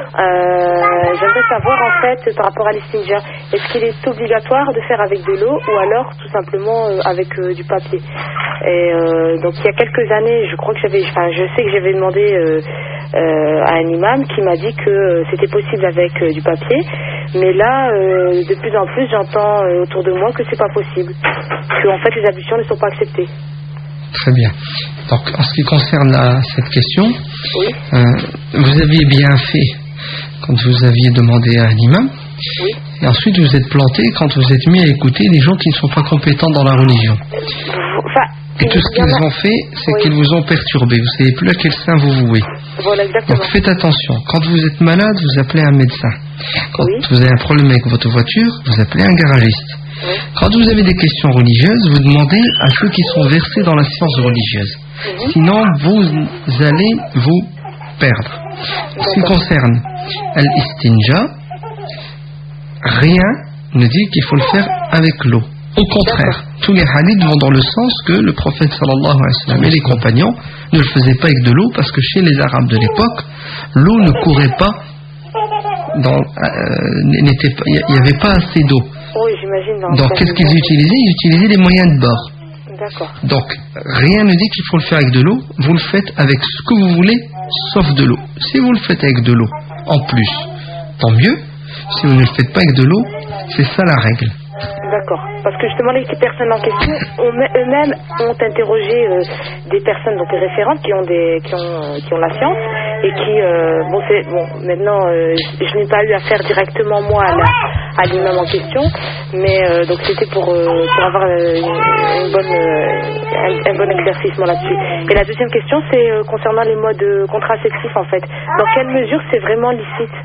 Euh, j'aimerais savoir, en fait, par rapport à l'istinja, est-ce qu'il est obligatoire de faire avec de l'eau ou alors tout simplement euh, avec euh, du papier? Et euh, donc, il y a quelques années, je crois que j'avais, enfin, je sais que j'avais demandé euh, euh, à un imam qui m'a dit que euh, c'était possible avec euh, du papier. Mais là, euh, de plus en plus, j'entends euh, autour de moi que c'est pas possible. Que en fait les ablutions ne sont pas acceptées. Très bien. Donc en ce qui concerne la, cette question, oui. euh, vous aviez bien fait quand vous aviez demandé à un imam, oui. et ensuite vous êtes planté quand vous êtes mis à écouter des gens qui ne sont pas compétents dans la religion. Enfin, et tout ce qu'ils ont fait, c'est oui. qu'ils vous ont perturbé. Vous ne savez plus à quel sein vous vouez. Voilà, exactement. Donc faites attention. Quand vous êtes malade, vous appelez un médecin. Quand oui. vous avez un problème avec votre voiture, vous appelez un garagiste. Oui. Quand vous avez des questions religieuses, vous demandez à ceux qui sont versés dans la science religieuse. Mmh. Sinon, vous allez vous perdre. En ce qui concerne Al-Istinja, rien ne dit qu'il faut le faire avec l'eau. Au contraire, tous les hadiths vont dans le sens que le prophète sallallahu alayhi wa sallam et les compagnons ne le faisaient pas avec de l'eau parce que chez les Arabes de l'époque, l'eau ne courait pas, dans, euh, n'était pas, il n'y avait pas assez d'eau. Oui, j'imagine. Dans Donc, qu'est-ce qu'ils utilisaient? Ils utilisaient les moyens de bord. D'accord. Donc, rien ne dit qu'il faut le faire avec de l'eau. Vous le faites avec ce que vous voulez, sauf de l'eau. Si vous le faites avec de l'eau, en plus, tant mieux. Si vous ne le faites pas avec de l'eau, c'est ça la règle. D'accord. Parce que justement, les personnes en question, eux-mêmes ont interrogé euh, des personnes, donc des référentes qui ont, des, qui ont, euh, qui ont la science et qui, euh, bon, c'est, bon, maintenant, euh, je, je n'ai pas eu affaire directement moi à, la, à l'imam en question, mais euh, donc c'était pour, euh, pour avoir euh, une, une bonne, euh, un, un bon éclaircissement là-dessus. Et la deuxième question, c'est euh, concernant les modes contraceptifs en fait. Dans quelle mesure c'est vraiment licite?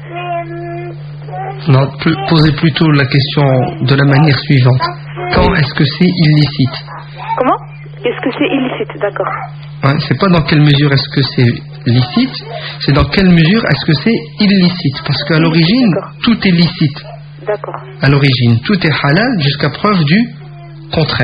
Non, posez plutôt la question de la manière suivante. Quand est-ce que c'est illicite? Comment? Est-ce que c'est illicite? D'accord. Hein, c'est pas dans quelle mesure est-ce que c'est licite, c'est dans quelle mesure est-ce que c'est illicite. Parce qu'à l'origine, d'accord. tout est licite. D'accord. À l'origine, tout est halal jusqu'à preuve du contraire.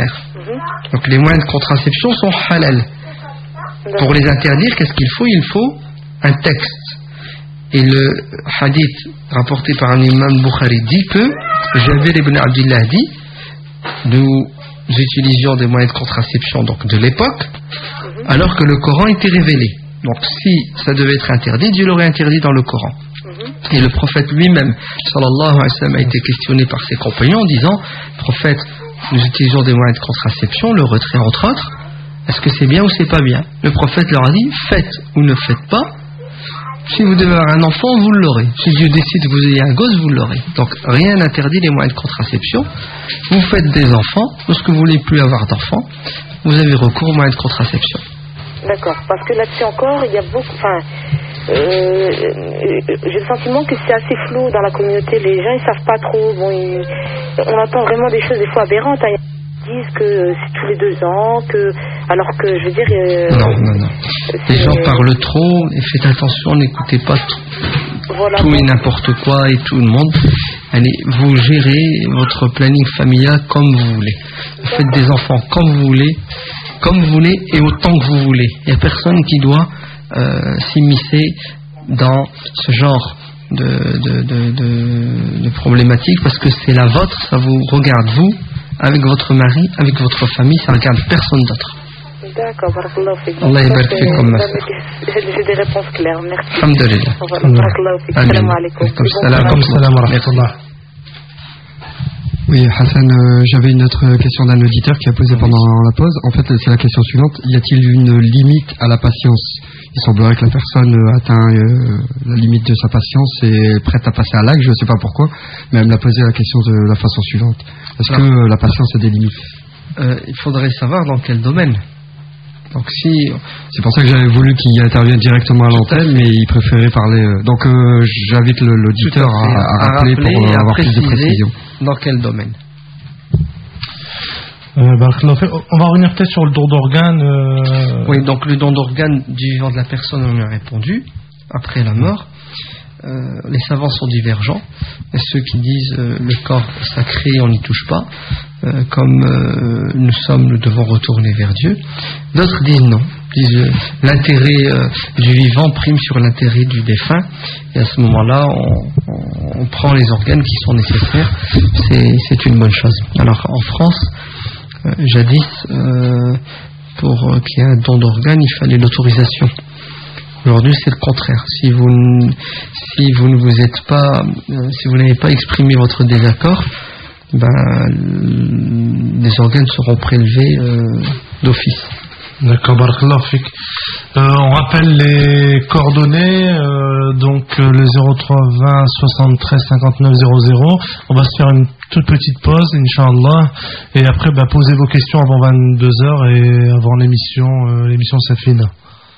Mhm. Donc les moyens de contraception sont halal. Pour les interdire, qu'est-ce qu'il faut? Il faut un texte. Et le hadith rapporté par un imam Bukhari dit que Jabir ibn Abdullah dit: nous utilisions des moyens de contraception donc de l'époque, alors que le Coran était révélé. Donc si ça devait être interdit, Dieu l'aurait interdit dans le Coran. Et le prophète lui-même, sallallahu alayhi wa sallam, a été questionné par ses compagnons en disant: prophète, nous utilisons des moyens de contraception, le retrait entre autres, est-ce que c'est bien ou c'est pas bien? Le prophète leur a dit: faites ou ne faites pas. Si vous devez avoir un enfant, vous l'aurez. Si Dieu décide que vous ayez un gosse, vous l'aurez. Donc rien n'interdit les moyens de contraception. Vous faites des enfants, lorsque vous ne voulez plus avoir d'enfants, vous avez recours aux moyens de contraception. D'accord, parce que là-dessus encore, il y a beaucoup... Enfin, euh, j'ai le sentiment que c'est assez flou dans la communauté. Les gens, ils savent pas trop. Bon, ils, on entend vraiment des choses des fois aberrantes. Hein. Ils disent que c'est tous les deux ans, que, alors que, je veux dire... Euh, non, non, non. Les gens parlent trop, et faites attention, n'écoutez pas tout, voilà, tout bon. Et n'importe quoi et tout le monde. Allez, vous gérez votre planning familial comme vous voulez. Vous faites des enfants comme vous voulez, comme vous voulez et autant que vous voulez. Il n'y a personne qui doit euh, s'immiscer dans ce genre de, de, de, de, de problématique, parce que c'est la vôtre, ça vous regarde vous, avec votre mari, avec votre famille, ça ne regarde personne d'autre. D'accord, barakallahu fik. Allah yabarak fikum, ma sœur. J'ai des réponses claires, merci. Alhamdulillah. Barakallahu fik. Salam alaikum. Salam salam wa rahmatullah. Oui, Hassan, euh, j'avais une autre question d'un auditeur qui a posé pendant la pause. En fait, c'est la question suivante. Y a-t-il une limite à la patience? Il semblerait que la personne atteint euh, la limite de sa patience et est prête à passer à l'acte, je ne sais pas pourquoi, mais elle me l'a posé la question de la façon suivante. Est-ce que euh, la patience a des limites? euh, Il faudrait savoir dans quel domaine. Donc si... C'est pour ça que j'avais voulu qu'il intervienne directement à l'antenne, mais il préférait parler... Euh, donc euh, j'invite le, l'auditeur à, à, à rappeler pour euh, avoir plus de précision. Dans quel domaine? euh, bah, On va revenir peut-être sur le don d'organes. Euh... Oui, donc le don d'organes du vivant de la personne, on lui a répondu, après la mort. Euh, les savants sont divergents. Et ceux qui disent euh, le corps sacré, on n'y touche pas, euh, comme euh, nous sommes, nous devons retourner vers Dieu. D'autres disent non, disent euh, l'intérêt euh, du vivant prime sur l'intérêt du défunt, et à ce moment-là on, on, on prend les organes qui sont nécessaires. C'est, c'est une bonne chose. Alors en France, euh, jadis, euh, pour euh, qu'il y ait un don d'organes, il fallait l'autorisation. Aujourd'hui, c'est le contraire. Si vous, si vous ne vous êtes pas, euh, si vous n'avez pas exprimé votre désaccord, ben, les organes seront prélevés euh, d'office. D'accord, barakallahu fik. Euh, on rappelle les coordonnées, euh, donc euh, le zéro trois vingt soixante-treize cinquante-neuf zéro zéro. On va se faire une toute petite pause, Inch'Allah, et après, bah, posez vos questions avant vingt-deux heures et avant l'émission, euh, l'émission Safina.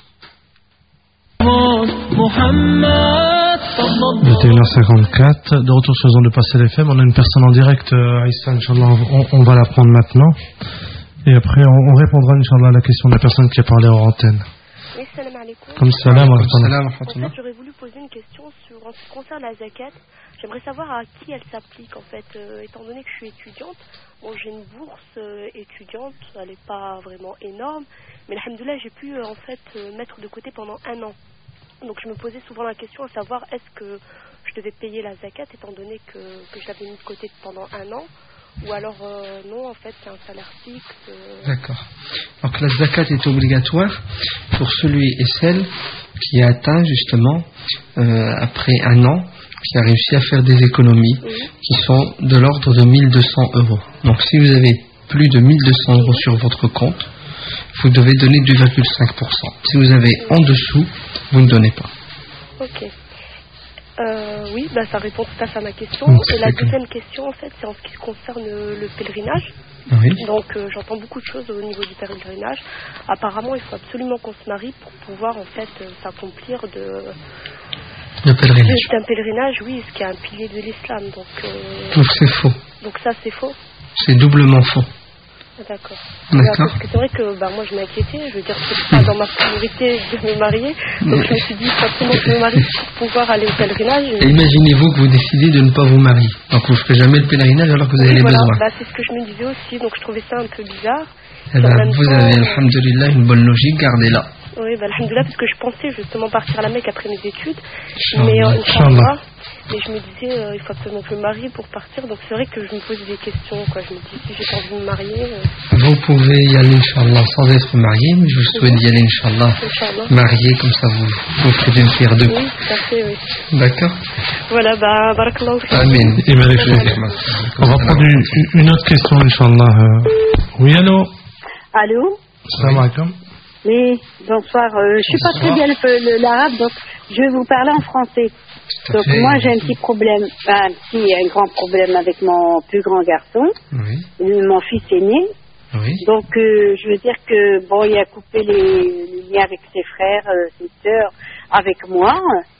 vingt et une heures cinquante-quatre, de retour sur les ondes de Pastel F M. On a une personne en direct, euh, Aïssa, Inch'Allah, on, on va la prendre maintenant. Et après, on, on répondra, Inch'Allah, à la question de la personne qui a parlé hors antenne. Oui, salam alaikum. Comme salam, en fait, j'aurais voulu poser une question sur, en ce qui concerne la zakat. J'aimerais savoir à qui elle s'applique, en fait, euh, étant donné que je suis étudiante. Bon, j'ai une bourse euh, étudiante, elle n'est pas vraiment énorme, mais alhamdoulilah, j'ai pu, euh, en fait, euh, mettre de côté pendant un an. Donc je me posais souvent la question à savoir est-ce que je devais payer la zakat étant donné que, que je l'avais mis de côté pendant un an, ou alors euh, non, en fait c'est un salaire fixe. Euh... D'accord. Donc la zakat est obligatoire pour celui et celle qui a atteint justement euh, après un an, qui a réussi à faire des économies oui. qui sont de l'ordre de mille deux cents euros. Donc si vous avez plus de mille deux cents euros sur votre compte, vous devez donner deux virgule cinq pour cent. Si vous avez en dessous, vous ne donnez pas. Ok. Euh, oui, bah, ça répond tout à fait à ma question. Donc, et la deuxième question, en fait, c'est en ce qui concerne le pèlerinage. Oui. Donc, euh, j'entends beaucoup de choses au niveau du pèlerinage. Apparemment, il faut absolument qu'on se marie pour pouvoir, en fait, euh, s'accomplir de... Le pèlerinage. C'est un pèlerinage, oui, ce qui est un pilier de l'islam. Donc, euh... donc c'est faux. Donc ça, c'est faux. C'est doublement faux. D'accord. D'accord. Parce que c'est vrai que bah, moi je m'inquiétais, je veux dire, c'est pas dans ma priorité de me marier, donc je me suis dit, il faut absolument que je me marie pour pouvoir aller au pèlerinage. Et imaginez-vous que vous décidez de ne pas vous marier, donc vous ne ferez jamais le pèlerinage alors que vous avez Oui, les voilà, besoins. bah, c'est ce que je me disais aussi, donc je trouvais ça un peu bizarre. Eh Et en ben, même vous temps, avez, euh, alhamdoulilah, une bonne logique, gardez-la. Oui, bah, alhamdoulilah, parce que je pensais justement partir à la Mecque après mes études, Inch'Allah. mais euh, Inch'Allah. Inch'Allah, mais je me disais, euh, il faut absolument que je me marie pour partir, donc c'est vrai que je me pose des questions, quoi. Je me dis, si j'ai pas envie de me marier, euh, Vous pouvez y aller, Inch'Allah, sans être marié, mais je vous souhaite d'y aller, Inch'Allah, Inch'Allah. marié, comme ça vous, vous faites une pierre deux Oui, coups. tout à fait, oui. D'accord. Voilà, bah, barakallahu fi. Amen. Et avec plaisir. On va prendre une, une autre question, Inch'Allah. Euh, Oui, allô. Allô? Salam alaikum. Oui, bonsoir. Euh, je suis pas très bien le- le- l'arabe, donc je vais vous parler en français. Tout à Donc fait. moi j'ai un petit problème, enfin, un petit, un grand problème avec mon plus grand garçon, Oui, euh, mon fils aîné. oui. Donc euh, je veux dire que bon, il a coupé les, les liens avec ses frères, euh, ses sœurs, avec moi.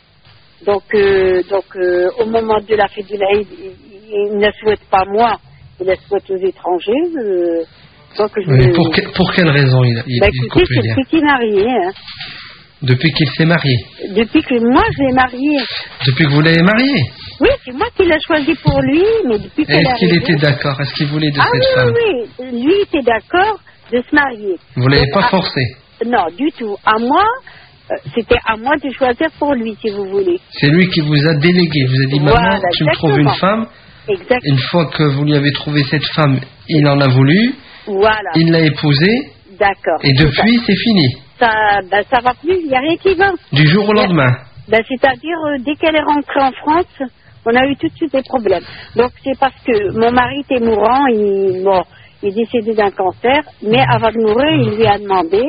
Donc euh, donc euh, au moment de la fête de l'Aïd, il, il ne souhaite pas moi, il la souhaite aux étrangers. euh, donc je Oui, me- pour, que- pour quelle raison il, il, Bah, il écoutez, coupe les c'est liens? depuis qu'il est marié. Hein. Depuis qu'il s'est marié? Depuis que moi je l'ai marié. Depuis que vous l'avez marié? Oui, c'est moi qui l'ai choisi pour lui, mais depuis qu'elle est Est-ce qu'il arrivée- était d'accord? Est-ce qu'il voulait de Ah cette oui, femme? oui, oui. Lui était d'accord de se marier. Vous l'avez Donc, pas à- forcé? Non, du tout. À moi, euh, c'était à moi de choisir pour lui, si vous voulez. C'est lui qui vous a délégué. Vous a dit, maman, Voilà, tu me trouves une exactement. femme. Exact. Une fois que vous lui avez trouvé cette femme, il en a voulu, Voilà. il l'a épousée, D'accord. et depuis, c'est fini. Ça, ben, ça va plus, il n'y a rien qui va. Du jour au lendemain. Ben, c'est-à-dire, euh, dès qu'elle est rentrée en France, on a eu tout de suite des problèmes. Donc, c'est parce que mon mari était mourant, il, bon, il est décédé d'un cancer, mais avant de mourir, il lui a demandé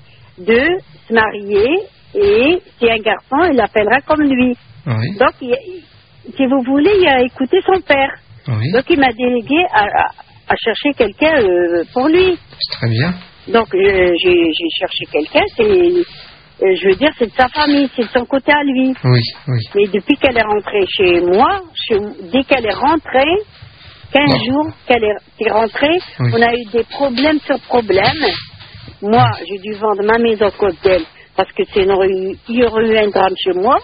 de se marier, et si un garçon, il l'appellera comme lui. Oui, Donc, il- il- si vous voulez, il a écouté son père. oui, Donc, il m'a délégué à, à- à chercher quelqu'un euh, pour lui. c'est très bien. Donc, euh, j'ai j'ai cherché quelqu'un, c'est, euh, je veux dire, c'est de sa famille, c'est de son côté à lui. Oui, oui. Mais depuis qu'elle est rentrée chez moi, chez- dès qu'elle est rentrée, quinze Bon. jours qu'elle est, qu'elle est rentrée, Oui. on a eu des problèmes sur problèmes. Moi, j'ai dû vendre ma maison à côté d'elle parce que sinon il y aurait eu un drame chez moi.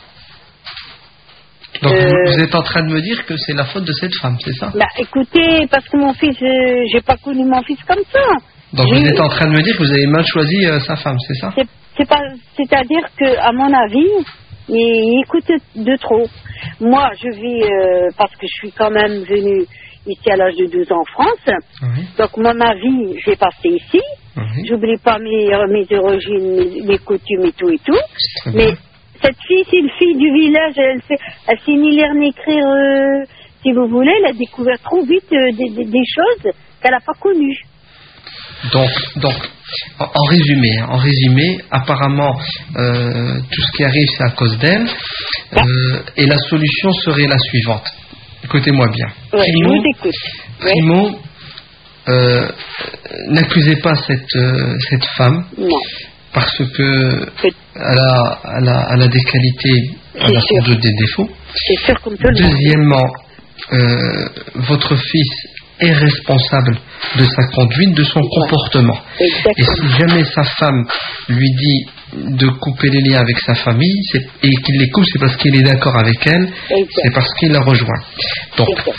Donc, Euh, vous, vous êtes en train de me dire que c'est la faute de cette femme, c'est ça? Bah, écoutez, parce que mon fils, euh, j'ai pas connu mon fils comme ça. Donc, J'ai- vous êtes en train de me dire que vous avez mal choisi euh, sa femme, c'est ça? C'est, c'est pas, c'est-à-dire que, à mon avis, il, il écoute de trop. Moi, je vis euh, parce que je suis quand même venue ici à l'âge de douze ans en France. Oui, Donc, moi, ma vie, je l'ai passée ici. oui. J'oublie pas mes, mes origines, mes, mes coutumes et tout et tout. C'est très bien. Mais cette fille, c'est une fille du village. Elle fait, elle sait ni lire ni écrire, euh, si vous voulez. Elle a découvert trop vite euh, des, des- des choses qu'elle n'a pas connues. Donc, donc en, en résumé, hein, en résumé, apparemment, euh, tout ce qui arrive, c'est à cause d'elle. Euh, et la solution serait la suivante. Écoutez-moi bien. Ouais, je Primo, vous écoute. Ouais. Primo, euh, n'accusez pas cette, euh, cette femme Non. parce que C'est- elle a, elle a, elle a des qualités, elle a C'est sans sûr. doute des défauts. C'est sûr comme tout le monde. Deuxièmement, euh, votre fils est responsable de sa conduite, de son comportement. Et Exactement. si jamais sa femme lui dit de couper les liens avec sa famille c'est- et qu'il les coupe, c'est parce qu'il est d'accord avec elle, Exact. c'est parce qu'il la rejoint. Donc, Exact.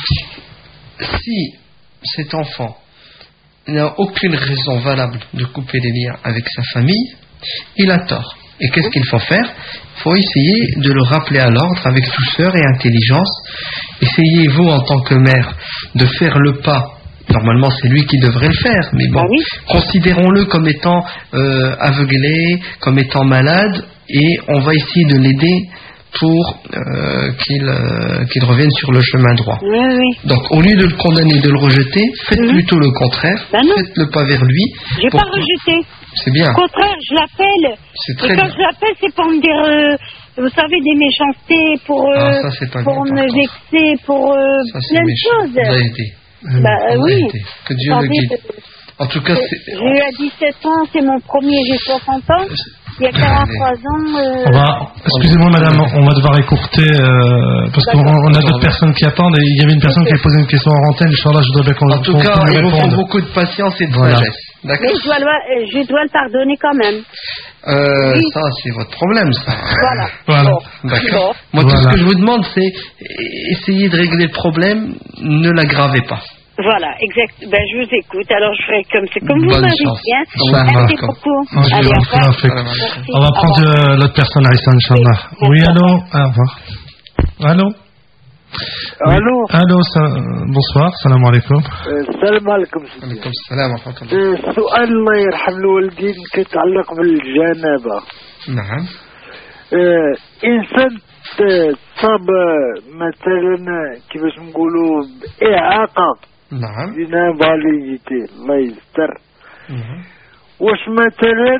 si cet enfant n'a aucune raison valable de couper les liens avec sa famille, il a tort. Et qu'est-ce qu'il faut faire? Il faut essayer de le rappeler à l'ordre avec douceur et intelligence. Essayez, vous, en tant que mère, de faire le pas. Normalement, c'est lui qui devrait le faire, mais bon, Ah oui. considérons-le comme étant euh, aveuglé, comme étant malade, et on va essayer de l'aider pour euh, qu'il euh, qu'il revienne sur le chemin droit. Oui, oui. Donc, au lieu de le condamner, de le rejeter, faites Mhm. plutôt le contraire. Ben non. Faites le pas vers lui. J'ai pour- pas rejeté. C'est bien. Au contraire, je l'appelle. C'est Et très quand bien. je l'appelle, c'est pour me dire, euh, vous savez, des méchancetés, pour, euh, Ah, ça, c'est pas pour bien, me par contre. vexer, pour euh, Ça, c'est plein de méchant. choses. Vous avez été. Bah euh, Vous oui. avez été. Que Dieu le Attendez, guide. euh, En tout cas, c'est- j'ai eu à dix-sept ans, c'est mon premier, j'ai soixante ans. il y a quarante-trois ans. Euh... On va, excusez-moi madame, on va devoir écourter euh, parce qu'on on a d'autres personnes qui attendent et il y avait une personne qui a posé une question en antenne. Inch'Allah, je voudrais bien qu'on En tout cas, qu'on lui il vous faut réponde. beaucoup de patience et de Voilà. sagesse. D'accord. Mais je dois, le, je dois le pardonner quand même. Euh, Oui. Ça, c'est votre problème, ça. Voilà. Voilà. Bon. D'accord. Bon. Moi, tout ce Voilà. que je vous demande, c'est essayer de régler le problème, ne l'aggravez pas. Voilà, exact. Ben, je vous écoute. Alors, je ferai comme c'est comme vous Bonne m'avez chance. dit. Hein. Ça Merci va. beaucoup. Non, je Allez, vais au rentrer revoir. en fait. Merci. On va Au prendre revoir. euh, l'autre personne, Aïssa, Inch'Allah. Oui, allô. Ah, au revoir. Allô. Allô. Oui. Allô. sa- Bonsoir. Salam alaikum. السلام عليكم سيدي. عليكم السلام ورحمة الله. السؤال الله يرحم الوالدين كيتعلق بالجنابة. نعم. آه، إنسان ت- تصاب مثلا كيفاش نقولوا بإعاقة نعم. بنفاليتي الله يستر. نعم. واش مثلا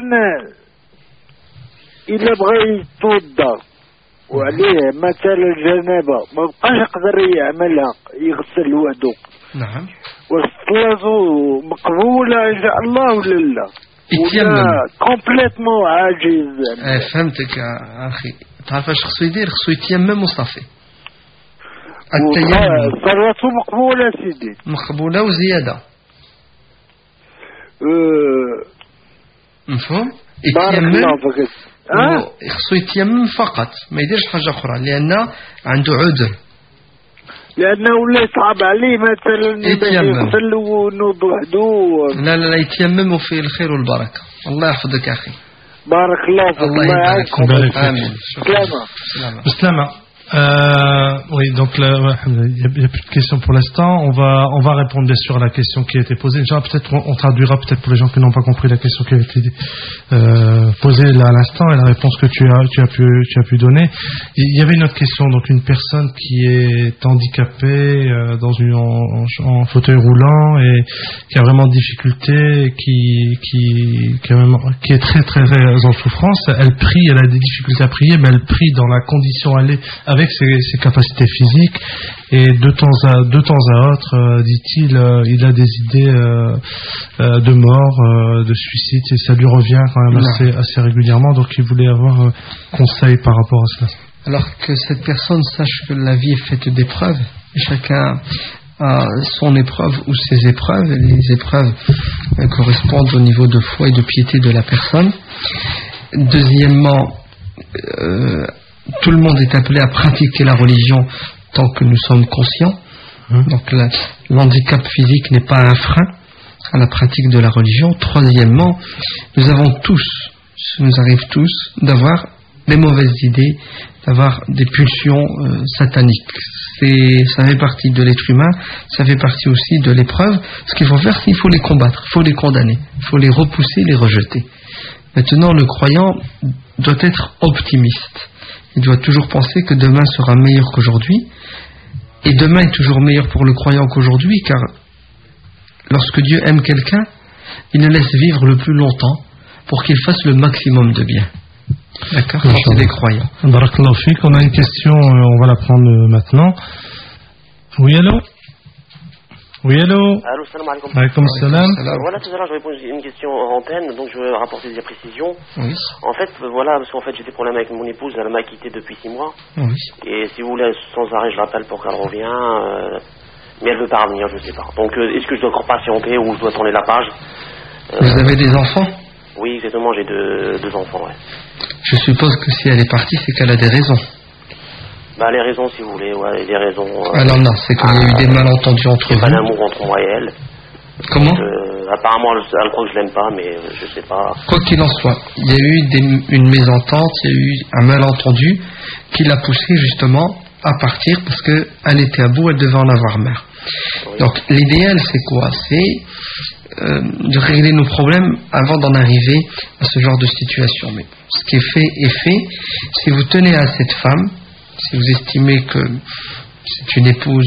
إلا بغى يتوضا وعليه مثلا جنابة ما بقاش يقدر يعملها يغسل وحده، نعم. واش صلاته مقبولة إن شاء الله ولا لا؟ يتيمم. ولا كومبليتمون عاجز؟ آه، فهمتك يا أخي. تعرف ايش خصو يدير؟ خصو يتيمم وصافي. التيمم صلاته مقبولة سيدي. مقبولة وزيادة. أه مفهوم؟ بارك يتيمم الله فيك. ها؟ خصو يتيمم فقط، ما يديرش حاجة أخرى، لأن عنده عذر. لأنه ولا يصعب عليه مثلا يتيمم. يغسل ونوض وحده. لا لا لا، يتيمم في الخير والبركة. الله يحفظك يا أخي. بارك الله فيك. الله الله يبارك يعافيك. بارك فيك. آمين. سلامة. سلامة. Slama. Euh, oui, donc là, ouais, il n'y a, a plus de questions pour l'instant. On va, on va répondre bien sûr à la question qui a été posée. Inch'Allah, peut-être on, on traduira peut-être pour les gens qui n'ont pas compris la question qui a été euh, posée là à l'instant et la réponse que tu as, tu as pu, tu as pu donner. Il y avait une autre question, donc une personne qui est handicapée euh, dans une en, en, en fauteuil roulant et qui a vraiment de difficultés, qui, qui, qui, a même, qui est très très en souffrance. Elle prie, elle a des difficultés à prier, mais elle prie dans la condition elle est avec ses, ses capacités physiques et de temps à, de temps à autre, euh, dit-il, euh, il a des idées euh, euh, de mort, euh, de suicide et ça lui revient quand même assez, assez régulièrement, donc il voulait avoir euh, conseil par rapport à cela. Alors que cette personne sache que la vie est faite d'épreuves, et chacun a son épreuve ou ses épreuves, et les épreuves euh, correspondent au niveau de foi et de piété de la personne. Deuxièmement, euh, tout le monde est appelé à pratiquer la religion tant que nous sommes conscients. Mmh. Donc la, l'handicap physique n'est pas un frein à la pratique de la religion. Troisièmement, nous avons tous, ça nous arrive tous, d'avoir des mauvaises idées, d'avoir des pulsions euh, sataniques. C'est, ça fait partie de l'être humain, ça fait partie aussi de l'épreuve. Ce qu'il faut faire, c'est qu'il faut les combattre, il faut les condamner, il faut les repousser, les rejeter. Maintenant, le croyant doit être optimiste. Il doit toujours penser que demain sera meilleur qu'aujourd'hui. Et demain est toujours meilleur pour le croyant qu'aujourd'hui, car lorsque Dieu aime quelqu'un, il le laisse vivre le plus longtemps pour qu'il fasse le maximum de bien. D'accord, quand c'est des croyants. Barakallahu fik. On a une question, euh, on va la prendre euh, maintenant. Oui, allô? Oui, allô? Allô, salam alaikum. Alaikum salam. Voilà, tout à l'heure, je vais poser une question en antenne, donc je veux rapporter des précisions. Oui. En fait, voilà, parce qu'en fait, j'ai des problèmes avec mon épouse, elle m'a quitté depuis six mois. Oui. Et si vous voulez, sans arrêt, je l'appelle pour qu'elle revienne, euh, mais elle veut pas revenir, je sais pas. Donc, euh, est-ce que je dois encore patienter ou je dois tourner la page? euh, Vous avez des enfants? Oui, exactement, j'ai deux, deux enfants, ouais. Je suppose que si elle est partie, c'est qu'elle a des raisons. Bah, les raisons, si vous voulez, ouais, les raisons. Euh, Alors non, c'est qu'il y a eu des malentendus entre il y a vous. pas d'amour entre moi et elle. Comment? euh, Apparemment, elle, elle croit que je l'aime pas, mais euh, je sais pas. Quoi qu'il en soit, il y a eu des, une mésentente, il y a eu un malentendu qui l'a poussée justement à partir parce qu'elle était à bout, elle devait en avoir marre. Oui. Donc l'idéal c'est quoi? C'est euh, de régler nos problèmes avant d'en arriver à ce genre de situation. Mais ce qui est fait est fait. Si vous tenez à cette femme, si vous estimez que c'est une épouse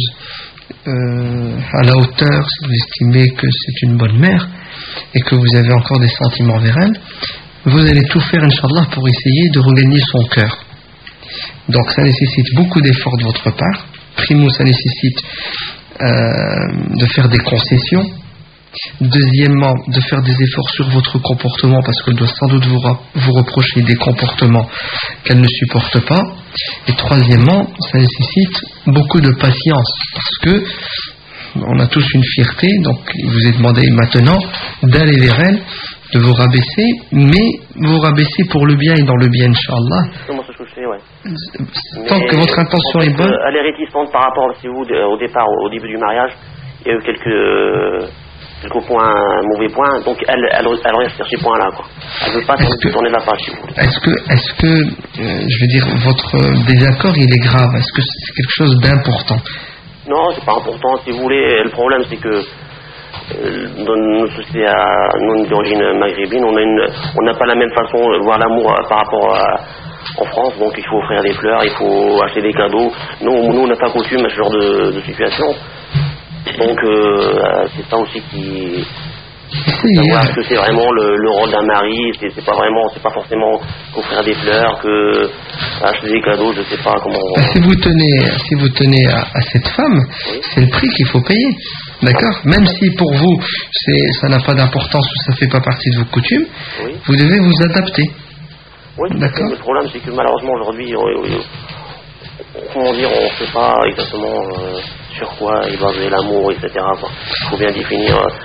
euh, à la hauteur, si vous estimez que c'est une bonne mère et que vous avez encore des sentiments vers elle, vous allez tout faire, Inch'Allah, pour essayer de regagner son cœur. Donc ça nécessite beaucoup d'efforts de votre part. Primo, ça nécessite euh, de faire des concessions. Deuxièmement, de faire des efforts sur votre comportement parce qu'elle doit sans doute vous, ra- vous reprocher des comportements qu'elle ne supporte pas. Et troisièmement, ça nécessite beaucoup de patience parce que on a tous une fierté, donc il vous est demandé maintenant d'aller vers elle, de vous rabaisser, mais vous rabaisser pour le bien et dans le bien, Inch'Allah. Comment c'est ce que je fais, ouais. Tant Mais, que votre intention en fait, est bonne. euh, Elle est réticente par rapport, si vous, de- au départ, au, au début du mariage, il y a eu quelques, euh, quelques points, mauvais points, donc elle, elle, elle reste sur ces points-là, quoi. Elle ne veut pas Est-ce que- tourner la page, si vous voulez. Est-ce que, est-ce que euh, je veux dire, votre euh, désaccord il est grave? Est-ce que c'est quelque chose d'important? Non, c'est pas important, si vous voulez. Le problème, c'est que euh, dans nos sociétés à, nous, d'origine maghrébine, on a une, on n'a pas la même façon de voir l'amour euh, par rapport à, en France. Donc il faut offrir des fleurs, il faut acheter des cadeaux. Nous, nous on n'a pas coutume à ce genre de, de situation. Donc euh, c'est ça aussi qui... Savoir est-ce que c'est vraiment le, le rôle d'un mari, c'est, c'est pas vraiment, c'est pas forcément offrir des fleurs, que acheter des cadeaux, je sais pas comment. Ben, si vous tenez, si vous tenez à, à cette femme, c'est le prix qu'il faut payer, d'accord? Même si pour vous, c'est, ça n'a pas d'importance ou ça fait pas partie de vos coutumes, Oui. vous devez vous adapter. Oui, d'accord. Le problème, c'est que malheureusement aujourd'hui, on- on- comment dire, on ne sait pas exactement euh, sur quoi il va donner l'amour, et cetera quoi. Il faut bien définir. euh,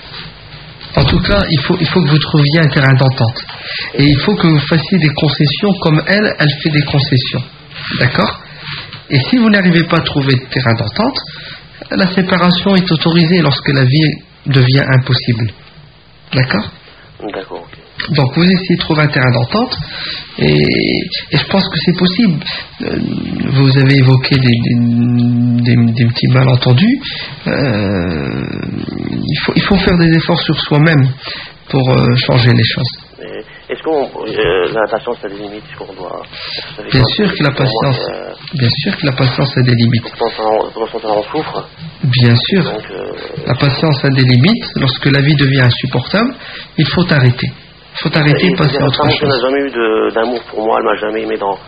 En tout cas, il faut, il faut que vous trouviez un terrain d'entente. Et il faut que vous fassiez des concessions comme elle, elle fait des concessions. D'accord? Et si vous n'arrivez pas à trouver de terrain d'entente, la séparation est autorisée lorsque la vie devient impossible. D'accord? D'accord. Donc vous essayez de trouver un terrain d'entente et, et je pense que c'est possible. Euh, vous avez évoqué des, des, des, des petits malentendus. Euh, il, faut, il faut faire des efforts sur soi-même pour euh, changer les choses. mais est-ce qu'on, euh, la patience a des limites, est-ce qu'on doit. Est-ce que Bien ça sûr fait que la pour moi, patience, euh, bien sûr que la patience a des limites. Quand on, quand on en souffre. Bien sûr, Donc, euh, la patience a des limites. Lorsque la vie devient insupportable, il faut arrêter. Il faut arrêter et passer à autre Elle n'a chose. jamais eu de- d'amour pour moi, elle m'a jamais aimé dans.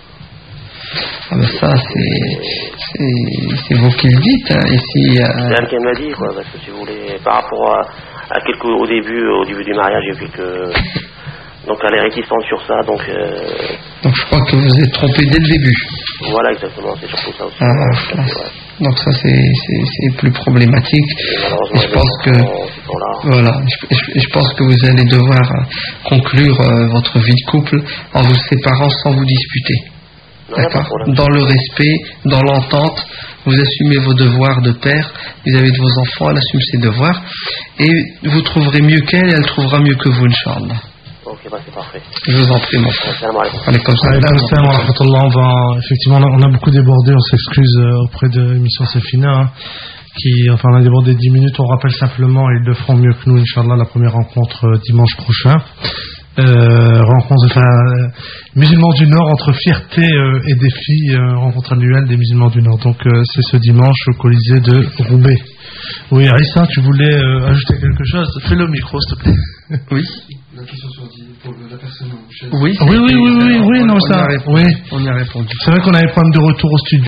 Ah ben ça, c'est, c'est, c'est vous qui le dites. Hein. Et si, euh, C'est elle qui m'a dit, quoi, parce que si vous voulez, par rapport à, à quelques, au début, au début du mariage, il y a eu quelques. Donc elle est réticente sur ça, donc. Euh, donc je crois que vous êtes trompé dès le début. voilà, exactement, c'est surtout ça aussi. Ah, Ouais, là, ouais. donc ça c'est, c'est, c'est plus problématique. malheureusement, Et je pense que les enfants qui sont là. voilà, je, je- je pense que vous allez devoir euh, conclure euh, votre vie de couple en vous séparant sans vous disputer. Non, y a pas de D'accord. problème. Dans le respect, dans l'entente, vous assumez vos devoirs de père vis-à-vis de vos enfants, elle assume ses devoirs et vous trouverez mieux qu'elle et elle trouvera mieux que vous, Inch'Allah. Ok, bah c'est parfait. Je vous en prie, mon frère. Salam alaikum. Allez, comme ça. Alaykoum salam wa rahmatullah. On va, effectivement, on a, on a beaucoup débordé, on s'excuse euh, auprès de l'émission Safina, hein, qui, enfin, on a débordé dix minutes, on rappelle simplement, et ils le feront mieux que nous, Inch'Allah, la première rencontre euh, dimanche prochain. Euh, rencontre, enfin, euh, musulmans du Nord entre fierté euh, et défi, euh, rencontre annuelle des musulmans du Nord. Donc, euh, c'est ce dimanche au Colisée de Roubaix. Oui, Aïssa, tu voulais euh, ajouter quelque chose? Fais le micro, s'il te plaît. Oui. La question sur pour la personne en chaise. Oui, Oui, oui, oui, oui, oui, on, non, on ça, y a répondu. oui. On y a répondu. C'est vrai qu'on avait problème de retour au studio.